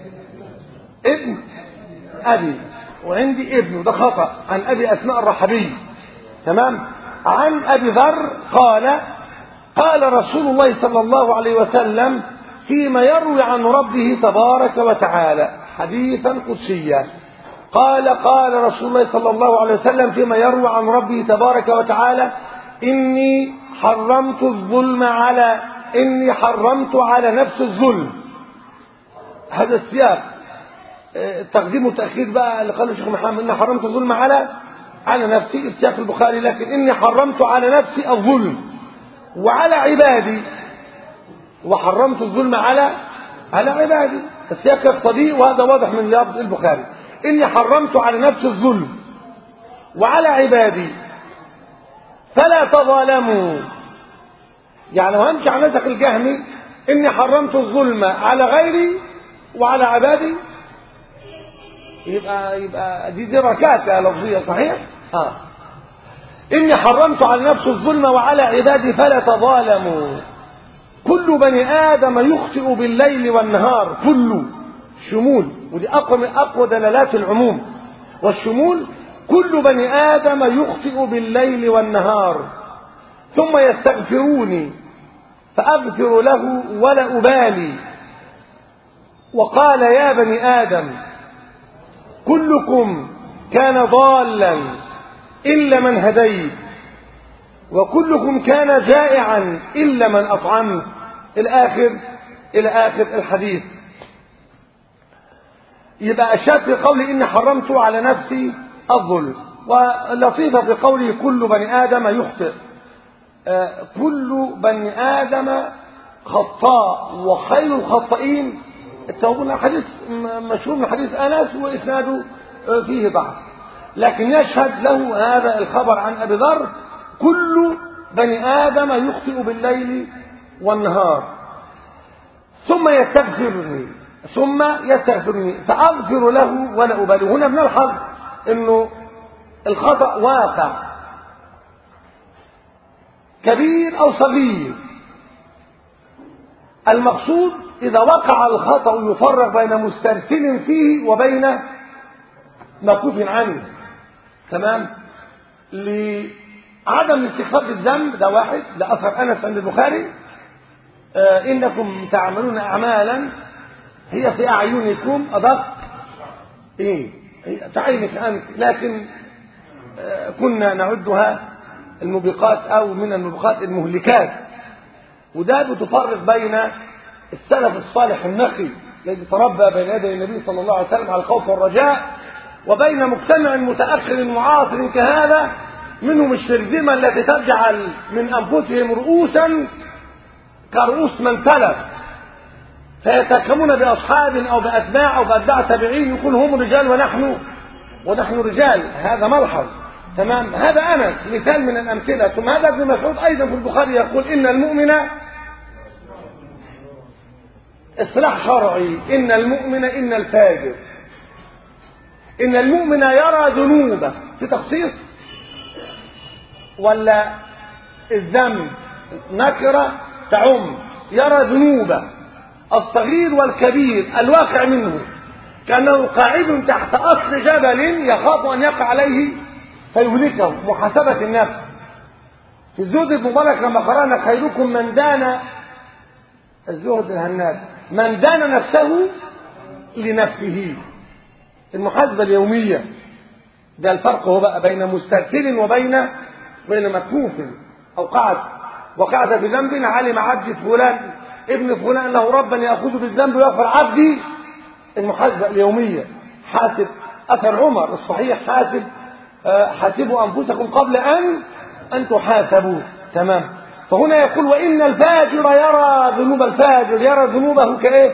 ابن أبي وعندي ابن وده خطأ، عن أبي أسماء الرحبي تمام. عن أبي ذر قال قال رسول الله صلى الله عليه وسلم فيما يروي عن ربه تبارك وتعالى حديثا قدسيا. قال قال رسول الله صلى الله عليه وسلم فيما يروي عن ربه تبارك وتعالى إني حرمت الظلم على إني حرمت على نفس الظلم. هذا السياق تقديم وتأخير بقى اللي قاله الشيخ محمد إني حرمت الظلم على على نفسي السياق البخاري، لكن إني حرمت على نفسي الظلم وعلى عبادي وحرمت الظلم على على عبادي. السياق يقتضي وهذا واضح من لفظ البخاري إني حرمت على نفسي الظلم وعلى عبادي فلا تظالموا. يعني لو همشي على نسق الجهمي إني حرمت الظلم على غيري وعلى عبادي يبقى يبقى دي دي ركعة لفظية صحيح؟ اه إني حرمت على نفسي الظلم وعلى عبادي فلا تظالموا. كل بني آدم يخطئ بالليل والنهار، كل شمول، ودي أقوى من أقوى دلالات العموم والشمول. كل بني آدم يخطئ بالليل والنهار ثم يستغفروني فأغفر له ولا أبالي. وقال يا بني آدم كلكم كان ضالا إلا من هديت وكلكم كان جائعا إلا من أطعمت إلى آخر إلى آخر الحديث. يبقى الشاهد في قولي إني حرمت على نفسي الظلم، واللطيفة في قوله كل بني آدم يخطئ. آه كل بني آدم خطاء وخير الخطائين التوبون. حديث مشهور من حديث أنس وإسناده فيه ضعف، لكن يشهد له هذا الخبر عن أبي ذر كل بني آدم يخطئ بالليل والنهار ثم يستغفرني ثم يستغفرني فأغفر له ولا أبالي. هنا بنلحظ إنه الخطأ واقع كبير أو صغير. المقصود إذا وقع الخطأ يفرق بين مسترسل فيه وبين مكفوف عنه تمام. لعدم الاستخفاف بالذنب ده واحد، ده أثر أنس عند البخاري آه إنكم تعملون أعمالا هي في أعينكم أدق إيه تعينك أنت، لكن كنا نعدها الموبقات أو من الموبقات المهلكات. وده بتفرق بين السلف الصالح النقي الذي تربى بين يدي النبي صلى الله عليه وسلم على الخوف والرجاء، وبين مجتمع متأخر معاصر كهذا منهم الشرذمة التي تجعل من أنفسهم رؤوسا كرؤوس من سلف، فيتكمون بأصحاب أو بأتباع أو بأتباع تابعين يكون هم رجال ونحن ونحن رجال. هذا ملحظ. تمام. هذا أنس مثال من الأمثلة. ثم هذا ابن مسعود أيضا في البخاري يقول إن المؤمن اصلاح شرعي، إن المؤمن إن الفاجر، إن المؤمن يرى ذنوبه في تخصيص ولا الذنب نكرة تعم، يرى ذنوبه الصغير والكبير الواقع منه كأنه قاعد تحت أصل جبل يخاف أن يقع عليه فيهلكه. محاسبة النفس في الزهد المبارك لما قرأنا خيركم من دان الزهد الهناد من دان نفسه لنفسه، المحاسبة اليومية. ده الفرق هو بقى بين مسترسل وبين بين مكفوف أو قعد وقعد بذنب علم عبد فلان ابن فلان له ربا يأخذ بالذنب ويغفر عبدي. المحاسبة اليومية. حاسب أثر عمر الصحيح حاسب حاسبوا أنفسكم قبل أن أن تحاسبوا. تمام. فهنا يقول وإن الفاجر يرى ذنوب الفاجر يرى ذنوبه كإيه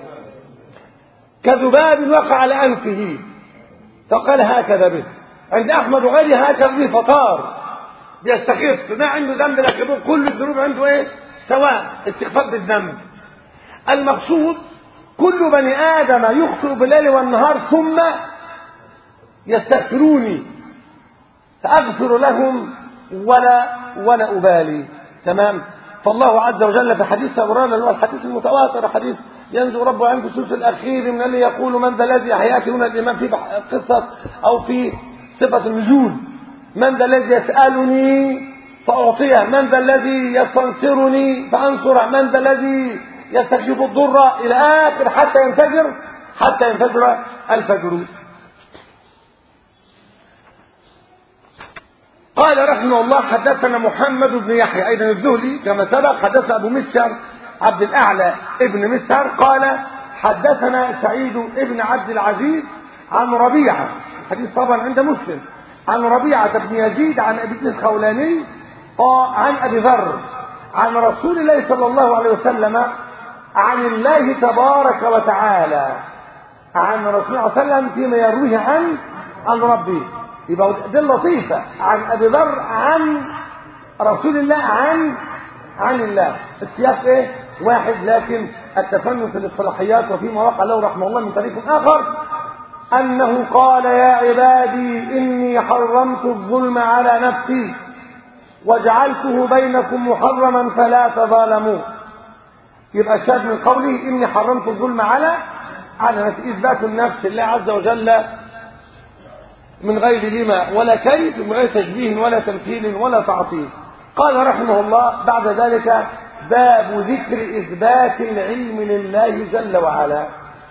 كذباب وقع على أنفه فقال هكذا به. عند أحمد وغيره هكذا به فطار بيستخف ما عنده ذنب لكن كل الذنوب عنده إيه سواء استخفاف بالذنب. المقصود كل بني آدم يخطئ بالليل والنهار ثم يستغفروني فأغفر لهم ولا ولا أبالي. تمام. فالله عز وجل في حديث أبرانا اللي هو الحديث المتواتر حديث ينزل ربه عند الثلث الأخير من اللي يقول من ذا الذي أحياك هنا الإمام في قصة أو في صفة النزول من ذا الذي يسألني فأعطيه من ذا الذي يستنصرني فأنصره من ذا الذي يستكشف الضر إلى آخر حتى ينفجر حتى ينفجر الفجر. قال رحمه الله حدثنا محمد بن يحيى أيضا الذهلي كما سبق. حدث أبو مسهر عبد الأعلى ابن مسهر قال حدثنا سعيد ابن عبد العزيز عن ربيعة حديث طبعا عند مسلم عن ربيعة بن يزيد عن أبي الخولاني عن أبي ذر عن رسول الله صلى الله عليه وسلم عن الله تبارك وتعالى عن رسول الله صلى الله عليه وسلم فيما يرويه عن عن ربه. يبقى دي اللطيفة عن أبي ذر عن رسول الله عن عن الله. السياق ايه واحد لكن التفنن في الاصطلاحيات وفيما وقع له رحمه الله من طريق آخر أنه قال يا عبادي إني حرمت الظلم على نفسي وجعلته بينكم محرما فلا تظالموا. يبقى الشاهد من قوله إني حرمت الظلم على على نفسي إثبات النفس لله عز وجل من غير لما ولا كيف من غير تشبيه ولا تمثيل ولا تعطيل. قال رحمه الله بعد ذلك باب ذكر إثبات العلم لله جل وعلا.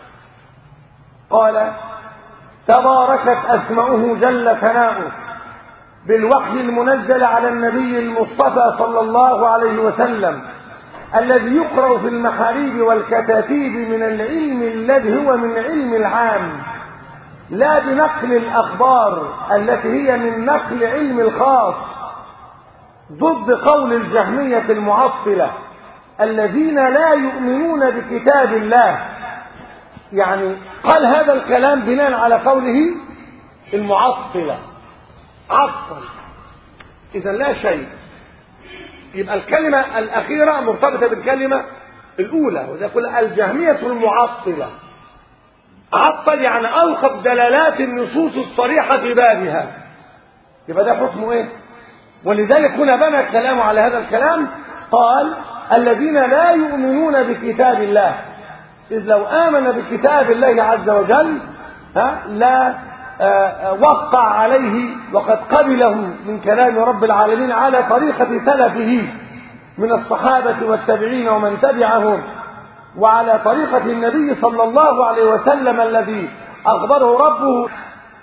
قال تباركت أسماؤه جل ثناؤه بالوحي المنزل على النبي المصطفى صلى الله عليه وسلم الذي يقرأ في المحاريب والكتاتيب من العلم الذي هو من علم العام لا بنقل الأخبار التي هي من نقل علم الخاص ضد قول الجهمية المعطلة الذين لا يؤمنون بكتاب الله. يعني قال هذا الكلام بناء على قوله المعطلة عطل إذا لا شيء. يبقى الكلمة الأخيرة مرتبطة بالكلمة الأولى وده كل الجهمية المعطلة عطل يعني أوقف دلالات النصوص الصريحة في بابها. يبقى ده حكمه إيه؟ ولذلك هنا بنى الكلام على هذا الكلام قال الذين لا يؤمنون بكتاب الله إذ لو آمن بكتاب الله عز وجل ها لا وقع عليه وقد قبله من كلام رب العالمين على طريقة سلفه من الصحابة والتابعين ومن تبعهم وعلى طريقة النبي صلى الله عليه وسلم الذي أخبره ربه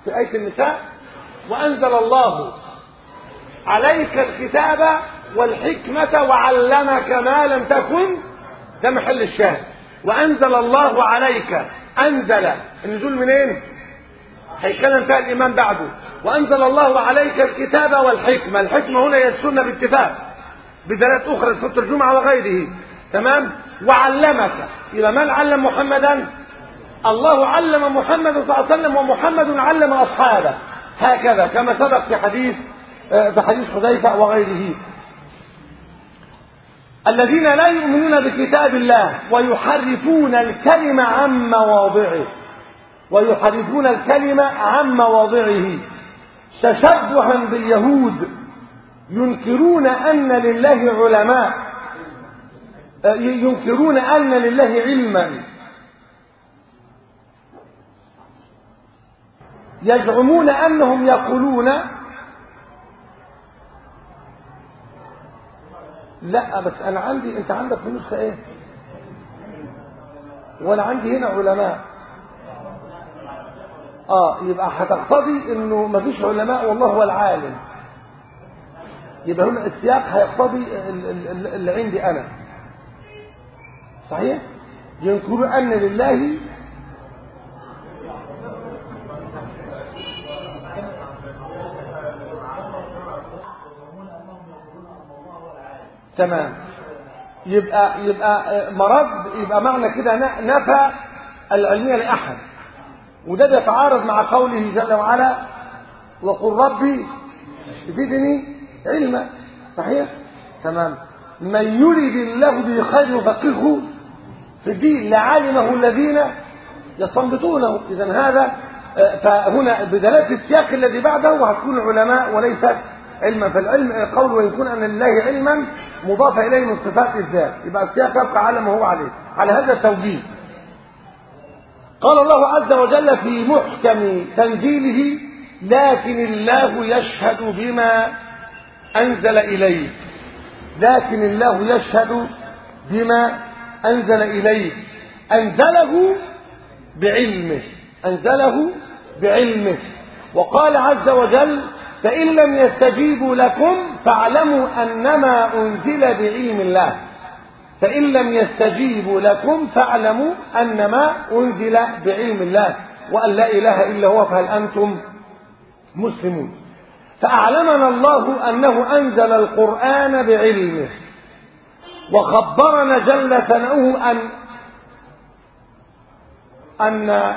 في آية النساء وأنزل الله عليك الكتاب والحكمة وعلمك ما لم تكن، ده محل الشاهد. وأنزل الله عليك، أنزل النزول منين؟ هيكلم فيها الإمام بعده. وأنزل الله عليك الكتاب والحكمة، الحكمة هنا هي السنة باتفاق بدلالات أخرى في الترجمة وغيره، تمام. وعلمك، إذا من علم محمدا؟ الله علم محمد صلى الله عليه وسلم، ومحمد علم أصحابه، هكذا كما سبق في حديث في حديث حذيفة وغيره. الذين لا يؤمنون بكتاب الله ويحرفون الكلمة عن مواضعه، ويحرفون الكلمة عن مواضعه تشبها باليهود، ينكرون أن لله علماء، ينكرون أن لله علما، يزعمون أنهم يقولون لا بس أنا عندي، أنت عندك في نسخة إيه؟ وأنا عندي هنا علماء. آه يبقى هتقتضي إنه مفيش علماء والله هو العالم، يبقى هنا السياق هيقتضي اللي عندي أنا، صحيح؟ ينكرون أن لله تمام. يبقى يبقى مرض، يبقى معنى كده نفى العلمية لأحد، وده بيتعارض مع قوله جل وعلا وقل ربي زدني علما، صحيح؟ تمام. من يريد الله به خير يفقهه في الدين لعلمه الذين يستنبطونه. إذا هذا فهنا بدلالة السياق الذي بعده هتكون علماء وليست علما. فالعلم قول ويكون أن لله علما مضاف إليه من صفات الذات، يبقى السياق يبقى على ما هو عليه على هذا التوجيه. قال الله عز وجل في محكم تنزيله لكن الله يشهد بما أنزل إليه، لكن الله يشهد بما أنزل إليه، أنزله بعلمه، أنزله بعلمه. وقال عز وجل فإن لم يستجيبوا لكم فاعلموا أنما أنزل بعلم الله، فإن لم يستجيبوا لكم فاعلموا أنما أنزل بعلم الله وأن لا إله إلا هو فهل أنتم مسلمون. فأعلمنا الله أنه أنزل القرآن بعلمه، وخبرنا جل ثناؤه أن أن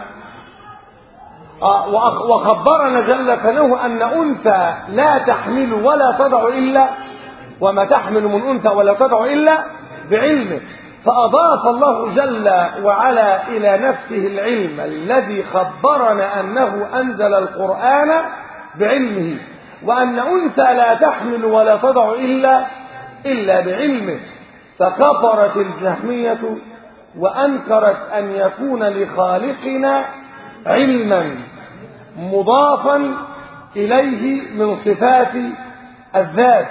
وخبرنا جل ثناؤه أن أنثى لا تحمل ولا تضع إلا وما تحمل من أنثى ولا تضع إلا بعلمه. فأضاف الله جل وعلا إلى نفسه العلم الذي خبرنا أنه أنزل القرآن بعلمه، وأن أنثى لا تحمل ولا تضع إلا إلا بعلمه. فكفرت الجهمية وأنكرت أن يكون لخالقنا علما مضافا إليه من صفات الذات.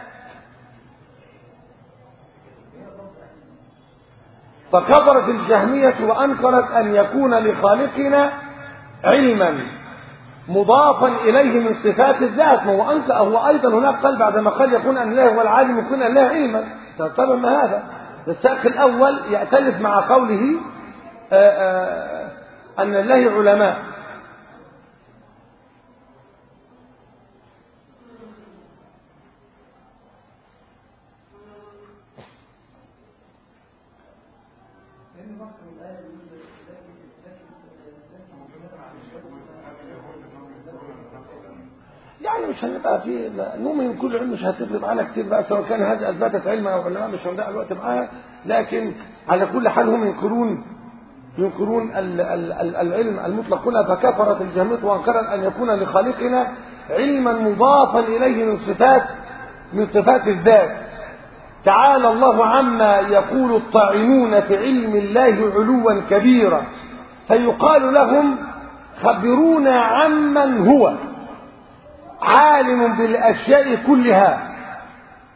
فكفرت الجهمية وأنكرت أن يكون لخالقنا علما مضافا إليه من صفات الذات. ما هو أنت هو أيضا هناك قال بعدما قال يكون أن الله هو العالم يكون أن الله علما، تتبع ما هذا. الساق الأول يأتلف مع قوله آآ آآ أن الله علماء. يعني مش هنبقى في مؤمن كل علم مش هتفرق معانا كتير بقى، سواء كان هذا اثبتت علما او علماء مش هنضيع الوقت معاها. لكن على كل حال هم ينكرون ينكرون العلم المطلق هنا. فكفرت الجهمية وانكرت ان يكون لخالقنا علما مضافا اليه من صفات من صفات الذات. تعالى الله عما يقول الطاعنون في علم الله علوا كبيرا، فيقال لهم خبرونا عمن هو عالم بالأشياء كلها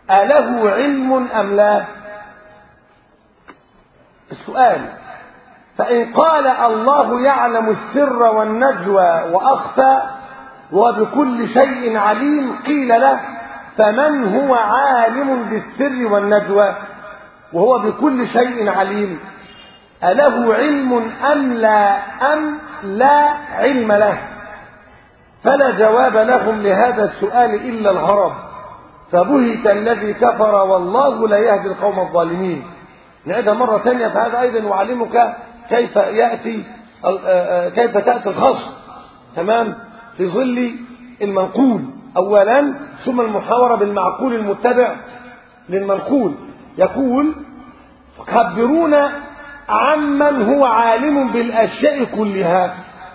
أله علم أم لا؟ السؤال. فإن قال الله يعلم السر والنجوى وأخفى وبكل شيء عليم قيل له فمن هو عالم بالسر والنجوى وهو بكل شيء عليم أله علم أم لا أم لا علم له فلا جواب لهم لهذا السؤال إلا الهرب فبهت الذي كفر والله لا يهدي القوم الظالمين. نعيدها مرة ثانية فهذا أيضا يعلمك كيف يأتي كيف تأتي الخصم تمام في ظل المنقول أولا ثم المحاورة بالمعقول المتبع للمنقول. يقول خبرونا عمن هو عالم بالأشياء كلها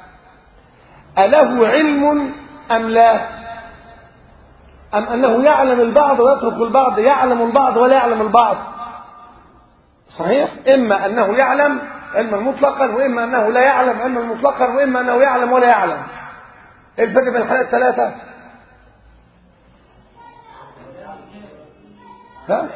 أله علم أم لا أم أنه يعلم البعض ويترك البعض يعلم البعض ولا يعلم البعض صحيح إما أنه يعلم علما مطلقا وإما أنه لا يعلم علما مطلقا وإما أنه يعلم ولا يعلم. إيه الفرق بين الحالات الثلاثة؟ ها؟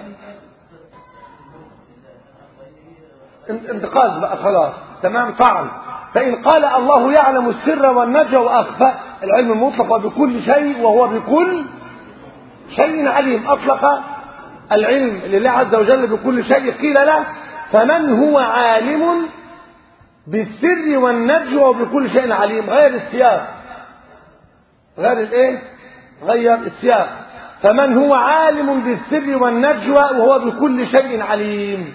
انتقاز بقى خلاص تمام طعن. فإن قال الله يعلم السر والنجوى وأخفى العلم المطلق وبكل شيء وهو بكل شيء عليم أطلق العلم لله عز وجل بكل شيء قيل له فمن هو عالم بالسر والنجوى وبكل شيء عليم غير السياق غير الايه غير السياق فمن هو عالم بالسر والنجوى وهو بكل شيء عليم.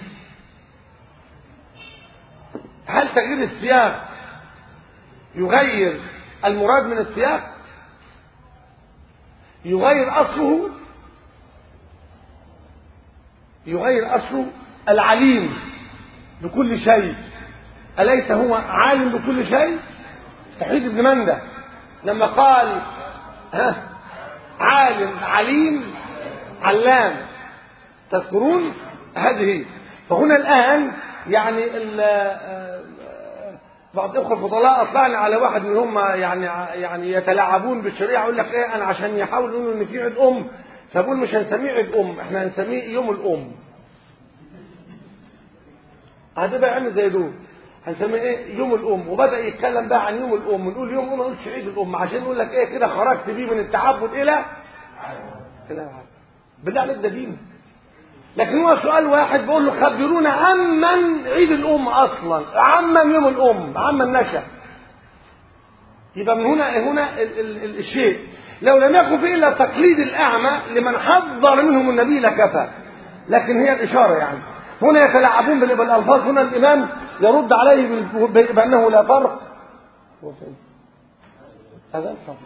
هل تغيير السياق يغير المراد من السياق يغير أصله يغير أصله العليم بكل شيء أليس هو عالم بكل شيء؟ تحريز ابن مندة لما قال ها عالم عليم علام تذكرون هذه. فهنا الآن يعني بعض الأخوة الفضلاء أطلعنا على واحد منهم يعني يعني يتلاعبون بالشريعة يقول لك إيه أنا عشان يحاول يقولوا إن في عيد أم فبقول مش هنسميه عيد أم إحنا هنسميه يوم الأم. هتبقى عامل زي دول هنسميه إيه يوم الأم وبدأ يتكلم بقى عن يوم الأم نقول يوم الأم ما نقولش عيد الأم عشان يقول لك إيه كده خرجت بيه من التعبد إلى إلى بالله عليك ده دين. لكن هو سؤال واحد بقول له خبرونا عمن عيد الأم أصلا عمن يوم الأم عمن نشأ. يبقى من هنا هنا ال ال ال الشيء لو لم يكن فيه إلا تقليد الأعمى لمن حذر منهم النبي لكفى لكن هي الإشارة يعني هنا يتلاعبون بالألفاظ. هنا الإمام يرد عليه بأنه لا فرق هذا الفرق.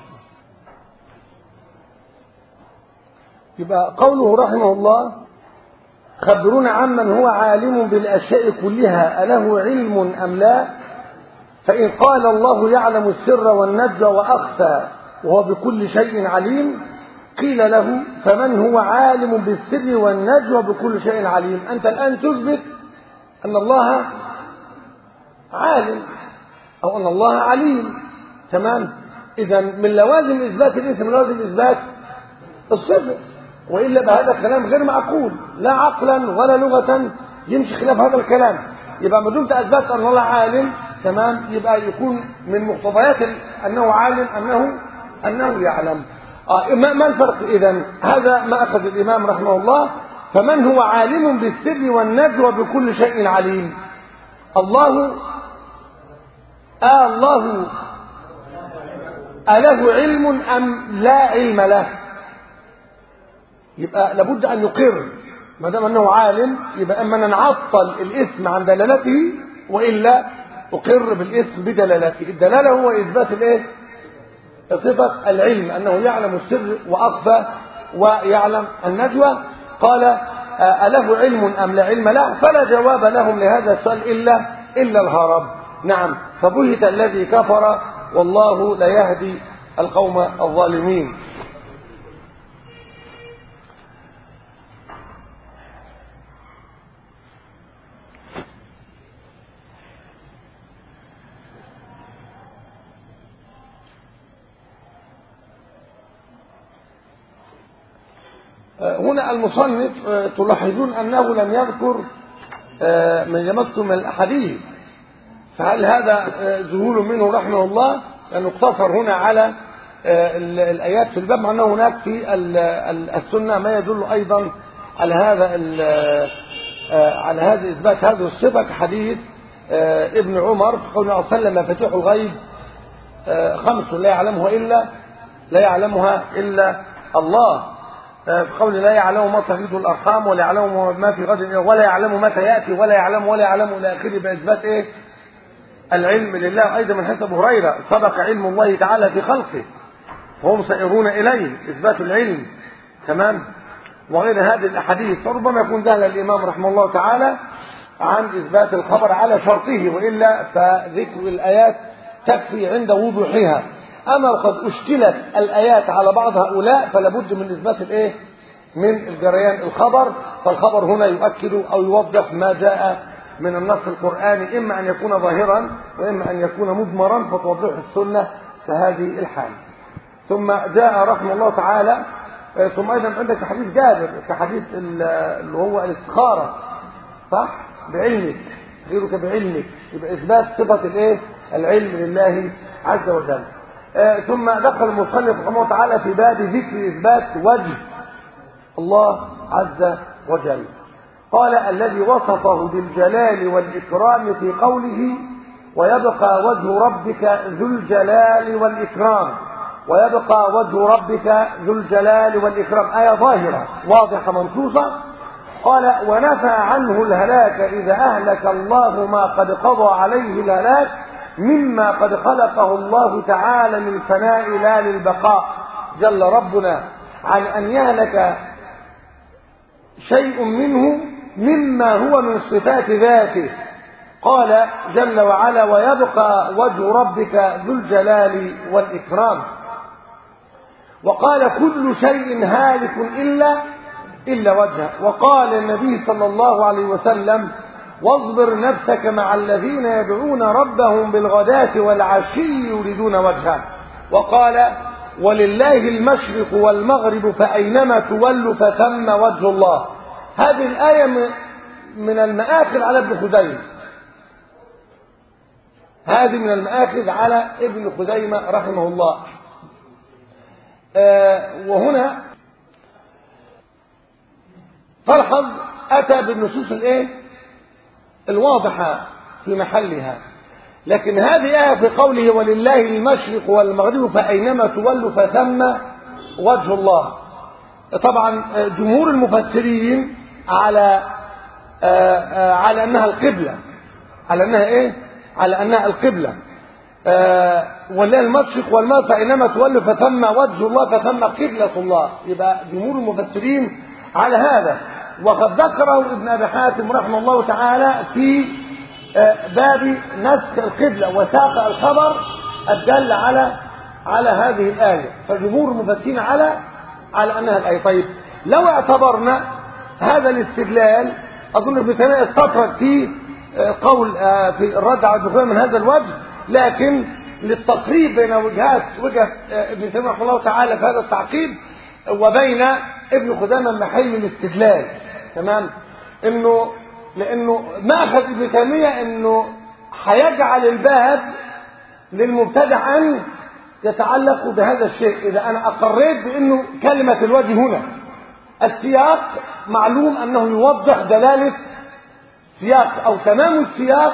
يبقى قوله رحمه الله خبرونا عمن هو عالم بالأشياء كلها أله علم أم لا فإن قال الله يعلم السر والنجوى وأخفى وهو بكل شيء عليم قيل له فمن هو عالم بالسر والنجوى بكل شيء عليم. أنت الآن تثبت أن الله عالم أو أن الله عليم تمام. إذا من لوازم إثبات الاسم من لوازم إثبات الصفة وإلا بهذا الكلام غير معقول لا عقلا ولا لغة يمشي خلاف هذا الكلام. يبقى ما دمت أثبت أن الله عالم تمام يبقى يكون من مقتضيات أنه عالم أنه أنه يعلم. آه ما الفرق إذن؟ هذا ما أخذ الإمام رحمه الله فمن هو عالم بالسر والنجوى بكل شيء عليم. الله آه الله أله علم أم لا علم له؟ يبقى لابد أن يقر ما دام أنه عالم يبقى أما نعطل الاسم عن دلالته وإلا أقر بالاسم بدلالته. الدلالة هو إثبات الإيه؟ صفة العلم أنه يعلم السر وأخفى ويعلم النجوى. قال أله علم أم لا علم له فلا جواب لهم لهذا السؤال إلا إلا الهرب. نعم فبهت الذي كفر والله لا يهدي القوم الظالمين. هنا المصنف تلاحظون أنه لم يذكر من يمكن من الأحاديث فهل هذا ذهول منه رحمه الله؟ لأنه اقتصر هنا على الآيات في الباب، مع أنه هناك في السنة ما يدل أيضا على هذا على هذا إثبات هذه الصفة، كحديث ابن عمر في قوله صلى الله عليه وسلم: مفاتيح الغيب خمس لا يعلمها إلا لا يعلمها إلا الله. في قول لا يعلم ما تغيض الأرحام ولا يعلم ما في غد ولا يعلم متى يأتي ولا يعلم ولا يعلم إلى آخره، بإثبات إيه؟ العلم لله. أيضا من حديث أبو هريرة: سبق علم الله تعالى في خلقه فهم سائرون إليه، إثبات العلم. تمام. وغير هذه الأحاديث. فربما يكون ذهل الإمام رحمه الله تعالى عن إثبات الخبر على شرطه، وإلا فذكر الآيات تكفي عند وضوحها. أما وقد أشكلت الآيات على بعض هؤلاء فلا بد من إثبات الإيه؟ من الجريان الخبر. فالخبر هنا يؤكد أو يوضح ما جاء من النص القرآني، إما أن يكون ظاهرا وإما أن يكون مضمرا فتوضح السنة كهذه الحال. ثم جاء رحمه الله تعالى ثم أيضا عندك حديث جابر كحديث اللي هو الاستخارة، صح؟ بعلمك غيرك بعلمك، يبقى إثبات صفة الإيه؟ العلم لله عز وجل. آه ثم دخل المصنف رحمه الله تعالى في باب ذكر إثبات وجه الله عز وجل. قال: الذي وصفه بالجلال والإكرام في قوله: ويبقى وجه ربك ذو الجلال والإكرام. ويبقى وجه ربك ذو الجلال والإكرام، آية ظاهرة واضحة منصوصة. قال: ونفى عنه الهلاك إذا أهلك الله ما قد قضى عليه الهلاك مما قد خلقه الله تعالى للفناء لا للبقاء جل ربنا عن أن يهلك شيء منه مما هو من صفات ذاته. قال جل وعلا: ويبقى وجه ربك ذو الجلال والإكرام. وقال: كل شيء هالك إلا إلا وجهه. وقال النبي صلى الله عليه وسلم: واصبر نفسك مع الذين يدعون ربهم بالغداة والعشي يريدون وجهه. وقال: ولله المشرق والمغرب فأينما تولوا فثم وجه الله. هذه الآية من المآخذ على ابن خزيمة، هذه من المآخذ على ابن خزيمة رحمه الله. آه وهنا فالحظ أتى بالنصوص الايه الواضحة في محلها، لكن هذه آية في قوله: ولله المشرق والمغرب فأينما تولوا فثم وجه الله. طبعا جمهور المفسرين على آآ آآ على أنها القبلة، على أنها إيه؟ على أنها القبلة. ولله المشرق والمغرب فأينما تولوا فثم وجه الله، فثم قبلة الله. يبقى جمهور المفسرين على هذا. وقد ذكره ابن أبي حاتم رحمه الله تعالى في باب نسخ القبلة وساق الخبر الدل على على هذه الآية. فجمهور المفسرين على على أنها الآية. طيب لو اعتبرنا هذا الاستدلال، أظن ابن تيمية استطرد في قول في الرد على ابن خزيمة من هذا الوجه، لكن للتقريب بين وجهات وجهة ابن تيمية رحمه الله تعالى في هذا التعقيب وبين ابن خزيمة محل الاستدلال. تمام؟ انه لانه ما اخذ ابن تيمية انه هيجعل الباب للمبتدع ان يتعلق بهذا الشيء. اذا انا اقريت بانه كلمة الوجه هنا السياق معلوم انه يوضح دلالة سياق او تمام السياق،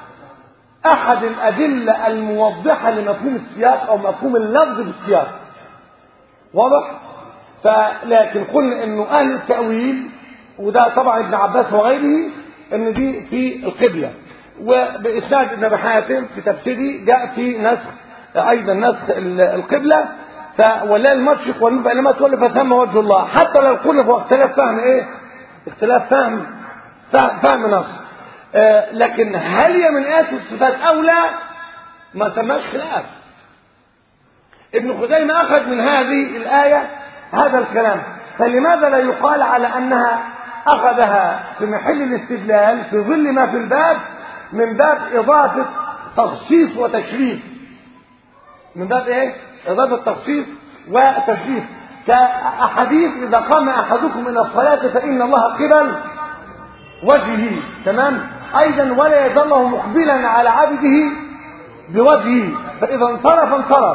احد الادلة الموضحة لمفهوم السياق او مفهوم اللفظ في السياق. واضح؟ فلكن قلنا انه اهل التأويل، وده طبعا ابن عباس وغيره، ان دي في القبلة. وبإسناد ابن أبي حاتم في تفسيره جاء في نسخ ايضا نسخ القبلة. فولله المشرق والمغرب فأينما تولوا فثم وجه الله. حتى لو قلنا هو اختلاف فهم ايه؟ اختلاف فهم فهم, فهم نص. آه لكن هل هي من آيات الصفات او لا؟ ما سماش خلاف. ابن خزيمة اخذ من هذه الآية هذا الكلام، فلماذا لا يقال على أنها أخذها في محل الاستدلال في ظل ما في الباب من باب إضافة تخصيص وتشريف؟ من باب إيه؟ إضافة تخصيص وتشريف. كأحاديث: إذا قام أحدكم إلى الصلاة فإن الله قبل وجهه. تمام؟ أيضا ولا يظله مقبلا على عبده بوجهه، فإذا انصرف انصرف.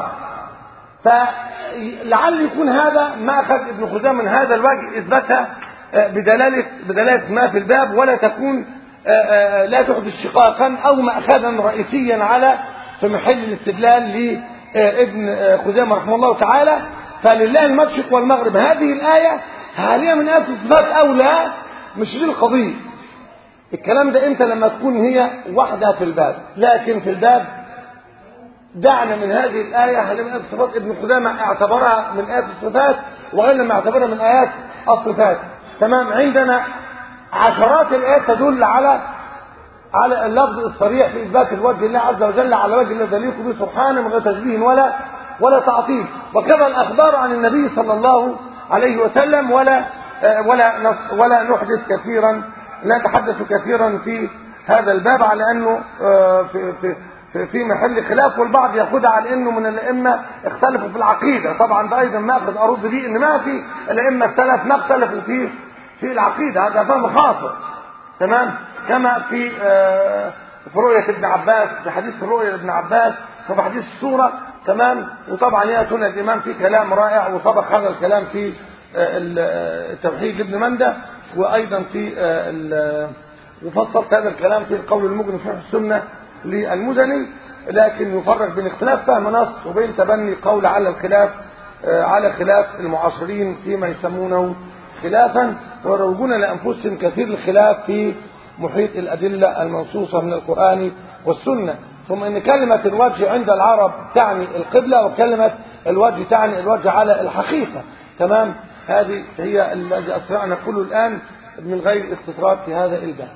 فلعل يكون هذا ما أخذ ابن خزامة من هذا الوجه إثباتها بدلالة بدلالة ما في الباب، ولا تكون لا تحدث شقاقا أو مأخذا رئيسيا على في محل الاستدلال لابن خزامة رحمه الله تعالى. فلله المشرق والمغرب، هذه الآية هل هي من آيات الصفات أو لا؟ مش دي القضية. الكلام ده امتى؟ لما تكون هي وحدها في الباب. لكن في الباب دعنا من هذه الآية هل من آيات الصفات. ابن خزامة اعتبرها من آيات الصفات وغير لما اعتبرها من آيات الصفات. تمام. عندنا عشرات الآيات تدل على على اللفظ الصريح في إثبات الوجه الله عز وجل على وجه الذي يليق به سبحانه من غير تشبيه ولا ولا تعطيل. وكذا الأخبار عن النبي صلى الله عليه وسلم، ولا ولا ولا نحدث كثيرا، لا نتحدث كثيرا في هذا الباب على أنه في في في محل خلاف، والبعض ياخذها على انه من الائمه اختلفوا في العقيده. طبعا ده ايضا ما اخذ ارد به ان ما في الائمه السلف ما اختلفوا في في العقيده، هذا فهم خاطئ. تمام. كما في في رؤيه ابن عباس، في حديث الرؤيه لابن عباس وفي حديث السوره. تمام. وطبعا ياتون الامام في كلام رائع، وسبق هذا الكلام في التوحيد لابن منده، وايضا في وفصلت هذا الكلام في القول المجني في السنه للمزني. لكن يفرق بين اختلاف فهم نص وبين تبني قول على الخلاف على خلاف المعاصرين فيما يسمونه خلافا، ويروجون لانفسهم كثير الخلاف في محيط الادله المنصوصه من القران والسنه. ثم ان كلمه الوجه عند العرب تعني القبله، وكلمه الوجه تعني الوجه على الحقيقه. تمام. هذه هي الذي اسرعنا كله الان من غير استطراد في هذا الباب.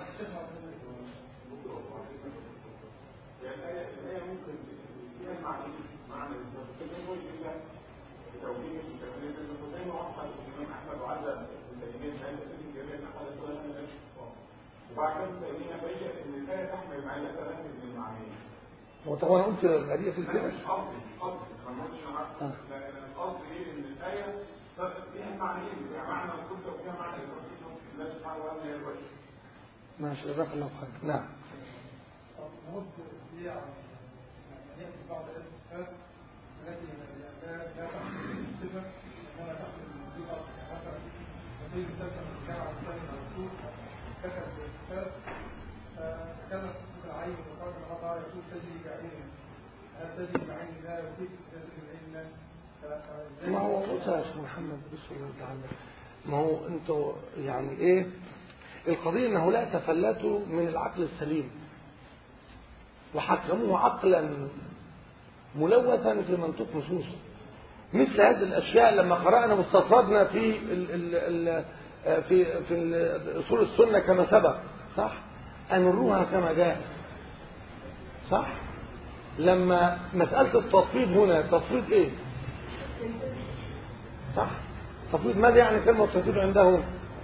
وطبعا قلت الحديث في كده قصدي قصدي ما قلتش انا القصد ايه ان الايه فيها معنيين، يعني معنى الكتب وفيها معنى الله سبحانه وتعالى الوجه. ماشي جزاك الله خير. نعم. يأتي بعض الصفات التي لا لا تحمل الصفة انما تحمل الوجود مثلا وزي مثلا كان عن سيدنا الرسول كتب الصفات فكانت صفة العين وقال الله تعالى يقول تجري بعينه، هل تجري بعين لا يوجد تجري بعين. ما هو بص يا شيخ محمد، بص الله تعالى، ما هو انتوا يعني ايه القضية؟ انه لا تفلتوا من العقل السليم وحكموه عقلا ملوثا في منطق نصوصه. مثل هذه الاشياء لما قرأنا واستطردنا في ال ال ال في في اصول السنة كما سبق، صح؟ امروها كما جاءت، صح؟ لما مسألة التفويض هنا تفويض ايه؟ صح؟ تفويض ماذا يعني كلمة تفويض عندهم؟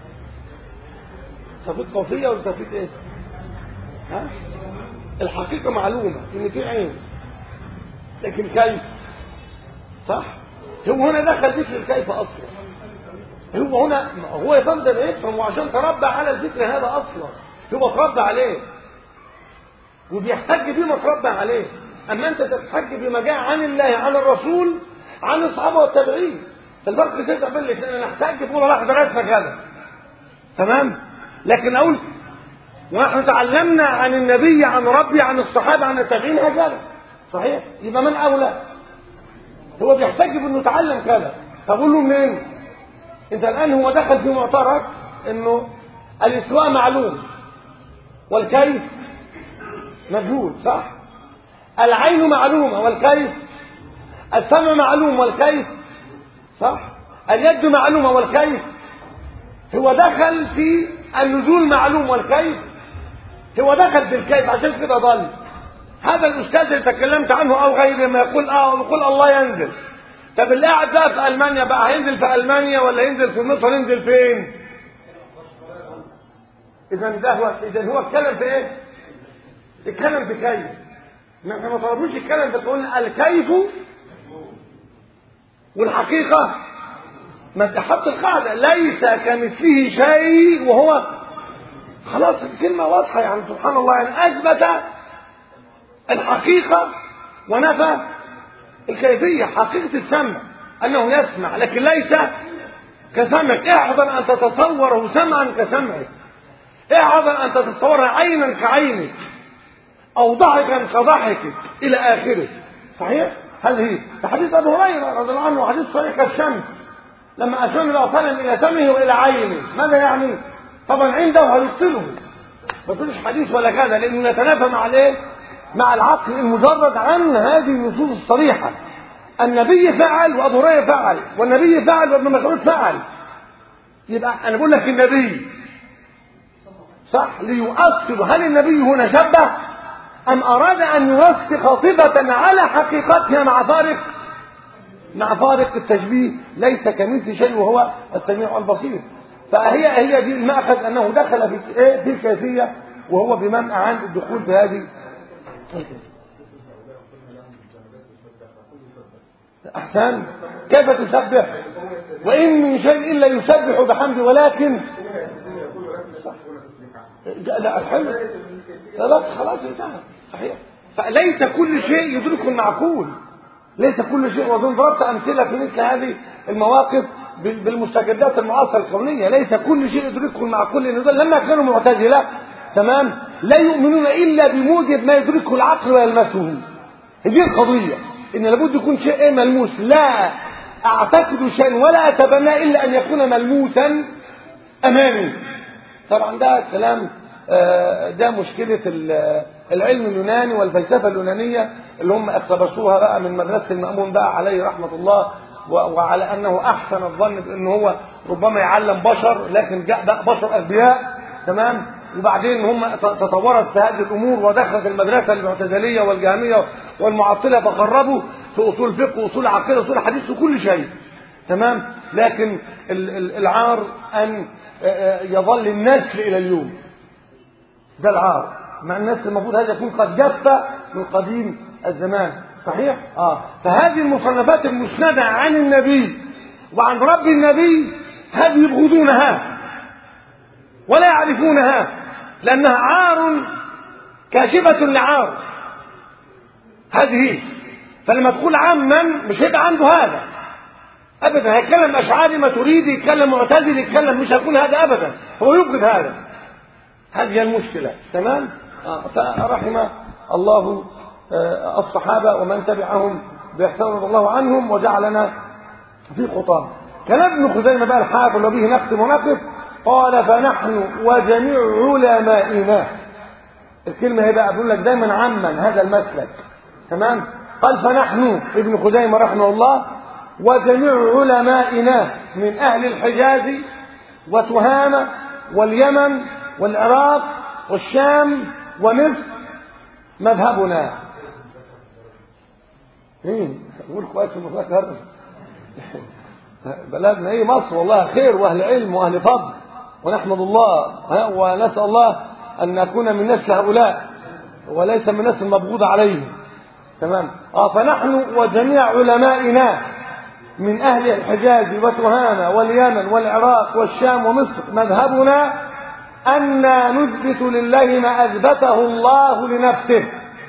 تفويض كوفية ولا تفويض ايه؟ ها؟ الحقيقة معلومة ان في عين، لكن كيف؟ صح؟ هو هنا دخل ذكر الكيف اصلا. هو هنا هو يفضل يفهم وعشان تربى على الذكر هذا اصلا، هو تربى عليه وبيحتج بما تربى عليه. اما انت تتحج بما جاء عن الله عن الرسول عن الصحابه والتابعين، فالفرق شاسع بين الاثنين. انا احتاج بقول الله درسنا كذا، تمام، لكن اقول ونحن تعلمنا عن النبي عن ربي عن الصحابه عن التابعين هكذا، صحيح؟ يبقى من اولى؟ هو بيحتاج بانه يتعلم كذا، فاقول له منين؟ انت الان هو دخل في معترك انه الاستواء معلوم والكيف مجهول، صح؟ العين معلومه والكيف، السمع معلوم والكيف، صح؟ اليد معلومه والكيف. هو دخل في النزول معلوم والكيف، هو دخل في الكيف عشان كده ضل. هذا الاستاذ اللي تكلمت عنه او غيره ما يقول اه يقول الله ينزل. طب اللي قاعد بقى في المانيا بقى هينزل في المانيا ولا ينزل في مصر؟ ينزل فين؟ اذا ده هو اذا هو اتكلم في ايه؟ اتكلم في كيف. ما احنا ما طلبوش الكلام ده، قلنا الكيف والحقيقه ما تحط القاعده ليس كمثله شيء وهو خلاص الكلمة واضحة يعني سبحان الله، يعني أثبت الحقيقة ونفى الكيفية. حقيقة السمع أنه يسمع لكن ليس كسمعك. احذر أن تتصوره سمعا كسمعك، احذر أن تتصوره عينا كعينك أو ضحكا كضحكك إلى آخره. صحيح؟ هذه حديث أبو هريرة رضي الله عنه حديث صحيح كالشمس لما أشار النبي صلى الله عليه وسلم إلى سمعه وإلى عينه. ماذا يعني؟ طبعا عنده هيبطله، ما تقولش حديث ولا كذا لأنه يتنافى مع الإيه؟ مع العقل المجرد عن هذه النصوص الصريحة. النبي فعل وأبو هريرة فعل والنبي فعل وابن مسعود فعل. يبقى أنا بقول لك النبي صح ليؤصل. هل النبي هنا شبه أم أراد أن يرسخ صفة على حقيقتها مع فارق مع فارق التشبيه؟ ليس كمثل شيء وهو السميع البصير. فهي هي دي المأخذ أنه دخل في إيه في الكيفية وهو بمنع عن الدخول في هذه. أحسن. كيف تسبح وإن من شيء إلا يسبح بحمد ولكن لا الحلو لا بس خلاص انتهى. صحيح. فليس كل شيء يدركه المعقول، ليس كل شيء. وأظن ضربت أمثلة في مثل هذه المواقف بالمستجدات المعاصرة الكونية. ليس كل شيء يدركه المعقول، لأن لما كانوا معتزلة تمام لا يؤمنون إلا بموجب ما يدركه العقل ويلمسه. هذه القضية إن لابد يكون شيء ملموس. لا أعتقد شيئا ولا أتبنى إلا أن يكون ملموسا أمامي. طبعا ده كلام ده مشكلة العلم اليوناني والفلسفة اليونانية اللي هم اقتبسوها بقى من مدرسة المأمون بقى عليه رحمة الله، وعلى أنه أحسن الظن بأنه هو ربما يعلم بشر، لكن جاء بقى بشر أنبياء تمام. وبعدين هم تطورت في هذه الأمور ودخلت المدرسة المعتزلية والجهمية والمعطلة فقربوا في أصول فقه وأصول عقيدة وأصول حديث وكل شيء تمام. لكن العار أن يظل النسل إلى اليوم، ده العار مع الناس. المفروض هذا يكون قد جف من قديم الزمان. صحيح؟ آه. فهذه المصنفات المسندة عن النبي وعن رب النبي هذه يبغضونها ولا يعرفونها لأنها عار كاشفة لعار. هذه فلما تقول عاما مش هيبقى عنده هذا أبدا. هيتكلم أشعاري ما تريد، يتكلم معتزلي، يتكلم مش هيكون هذا أبدا، هو يبغض هذا. هذه المشكلة تمام. آه. فرحم الله آه الصحابة ومن تبعهم بإحسان رضي الله عنهم وجعلنا في خطاه. كان ابن خزيمة بقى الحافظ وبه نختم ونقف قال فنحن وجميع علمائنا. الكلمة هي بقى بقول لك دايما عما هذا المسلك تمام. قال فنحن ابن خزيمة رحمه الله وجميع علمائنا من أهل الحجاز وتهامة واليمن والعراق والشام ومصر مذهبنا. ايه اقول كويس المذكر بلدنا ايه مصر والله خير واهل علم واهل فضل ونحمد الله ونسأل الله ان نكون من نسل هؤلاء وليس من نسل المبغوض عليهم تمام. اه فنحن وجميع علمائنا من اهل الحجاز وتهامة واليمن والعراق والشام ومصر مذهبنا أن نثبت لله ما أثبته الله لنفسه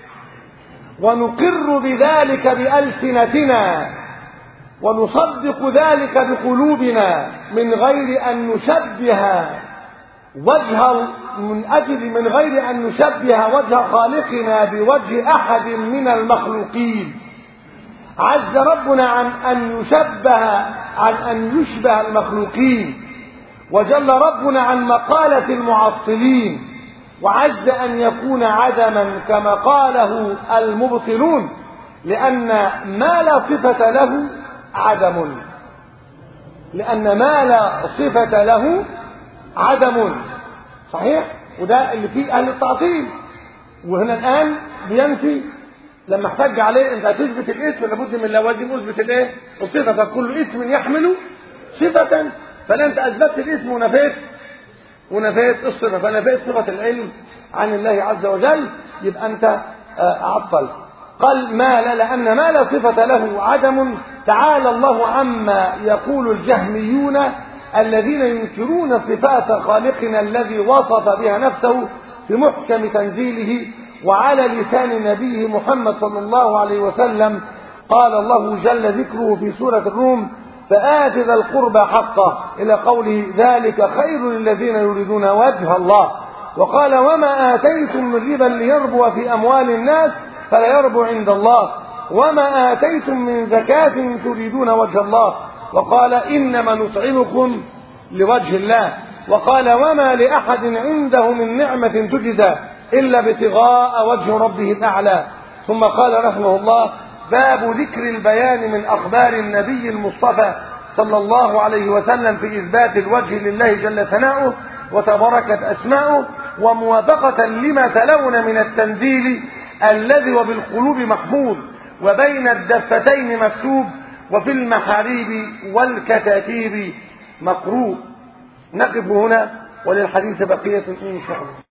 ونقر بذلك بألسنتنا ونصدق ذلك بقلوبنا من غير أن نشبه وجه من أجل من غير أن نشبه وجه خالقنا بوجه أحد من المخلوقين. عز ربنا عن أن يشبه عن أن يشبه المخلوقين وجل ربنا عن مقالة المعطلين وعز أن يكون عدما كما قاله المبطلون لأن ما لا صفة له عدم لأن ما لا صفة له عدم. صحيح؟ وده اللي فيه أهل التعطيل. وهنا الآن بينفي لما احتج عليه انت هتثبت الاسم لابد من لوازم اثبت الايه الصفة. فكل اسم يحمل صفة فلا انت اثبتت الاسم ونفيت ونفيت الصفة فنفيت صفة العلم عن الله عز وجل يبقى انت عطل. قال ما لا لأن ما لا صفة له عدم. تعالى الله عما يقول الجهميون الذين ينكرون صفات خالقنا الذي وصف بها نفسه في محكم تنزيله وعلى لسان نبيه محمد صلى الله عليه وسلم. قال الله جل ذكره في سورة الروم: فآت ذا القربى حقه، إلى قوله: ذلك خير للذين يريدون وجه الله. وقال: وما آتيتم من ربا ليربو في أموال الناس فلا يربو عند الله، وما آتيتم من زكاة تريدون وجه الله. وقال: إنما نطعمكم لوجه الله. وقال: وما لأحد عنده من نعمة تجزى إلا ابتغاء وجه ربه الأعلى. ثم قال رحمه الله: باب ذكر البيان من أخبار النبي المصطفى صلى الله عليه وسلم في إثبات الوجه لله جل ثناؤه وتباركت أسماؤه، وموافقة لما تلون من التنزيل الذي وبالقلوب محفوظ وبين الدفتين مكتوب وفي المحاريب والكتاتيب مقروء. نقف هنا وللحديث بقية إن شاء الله.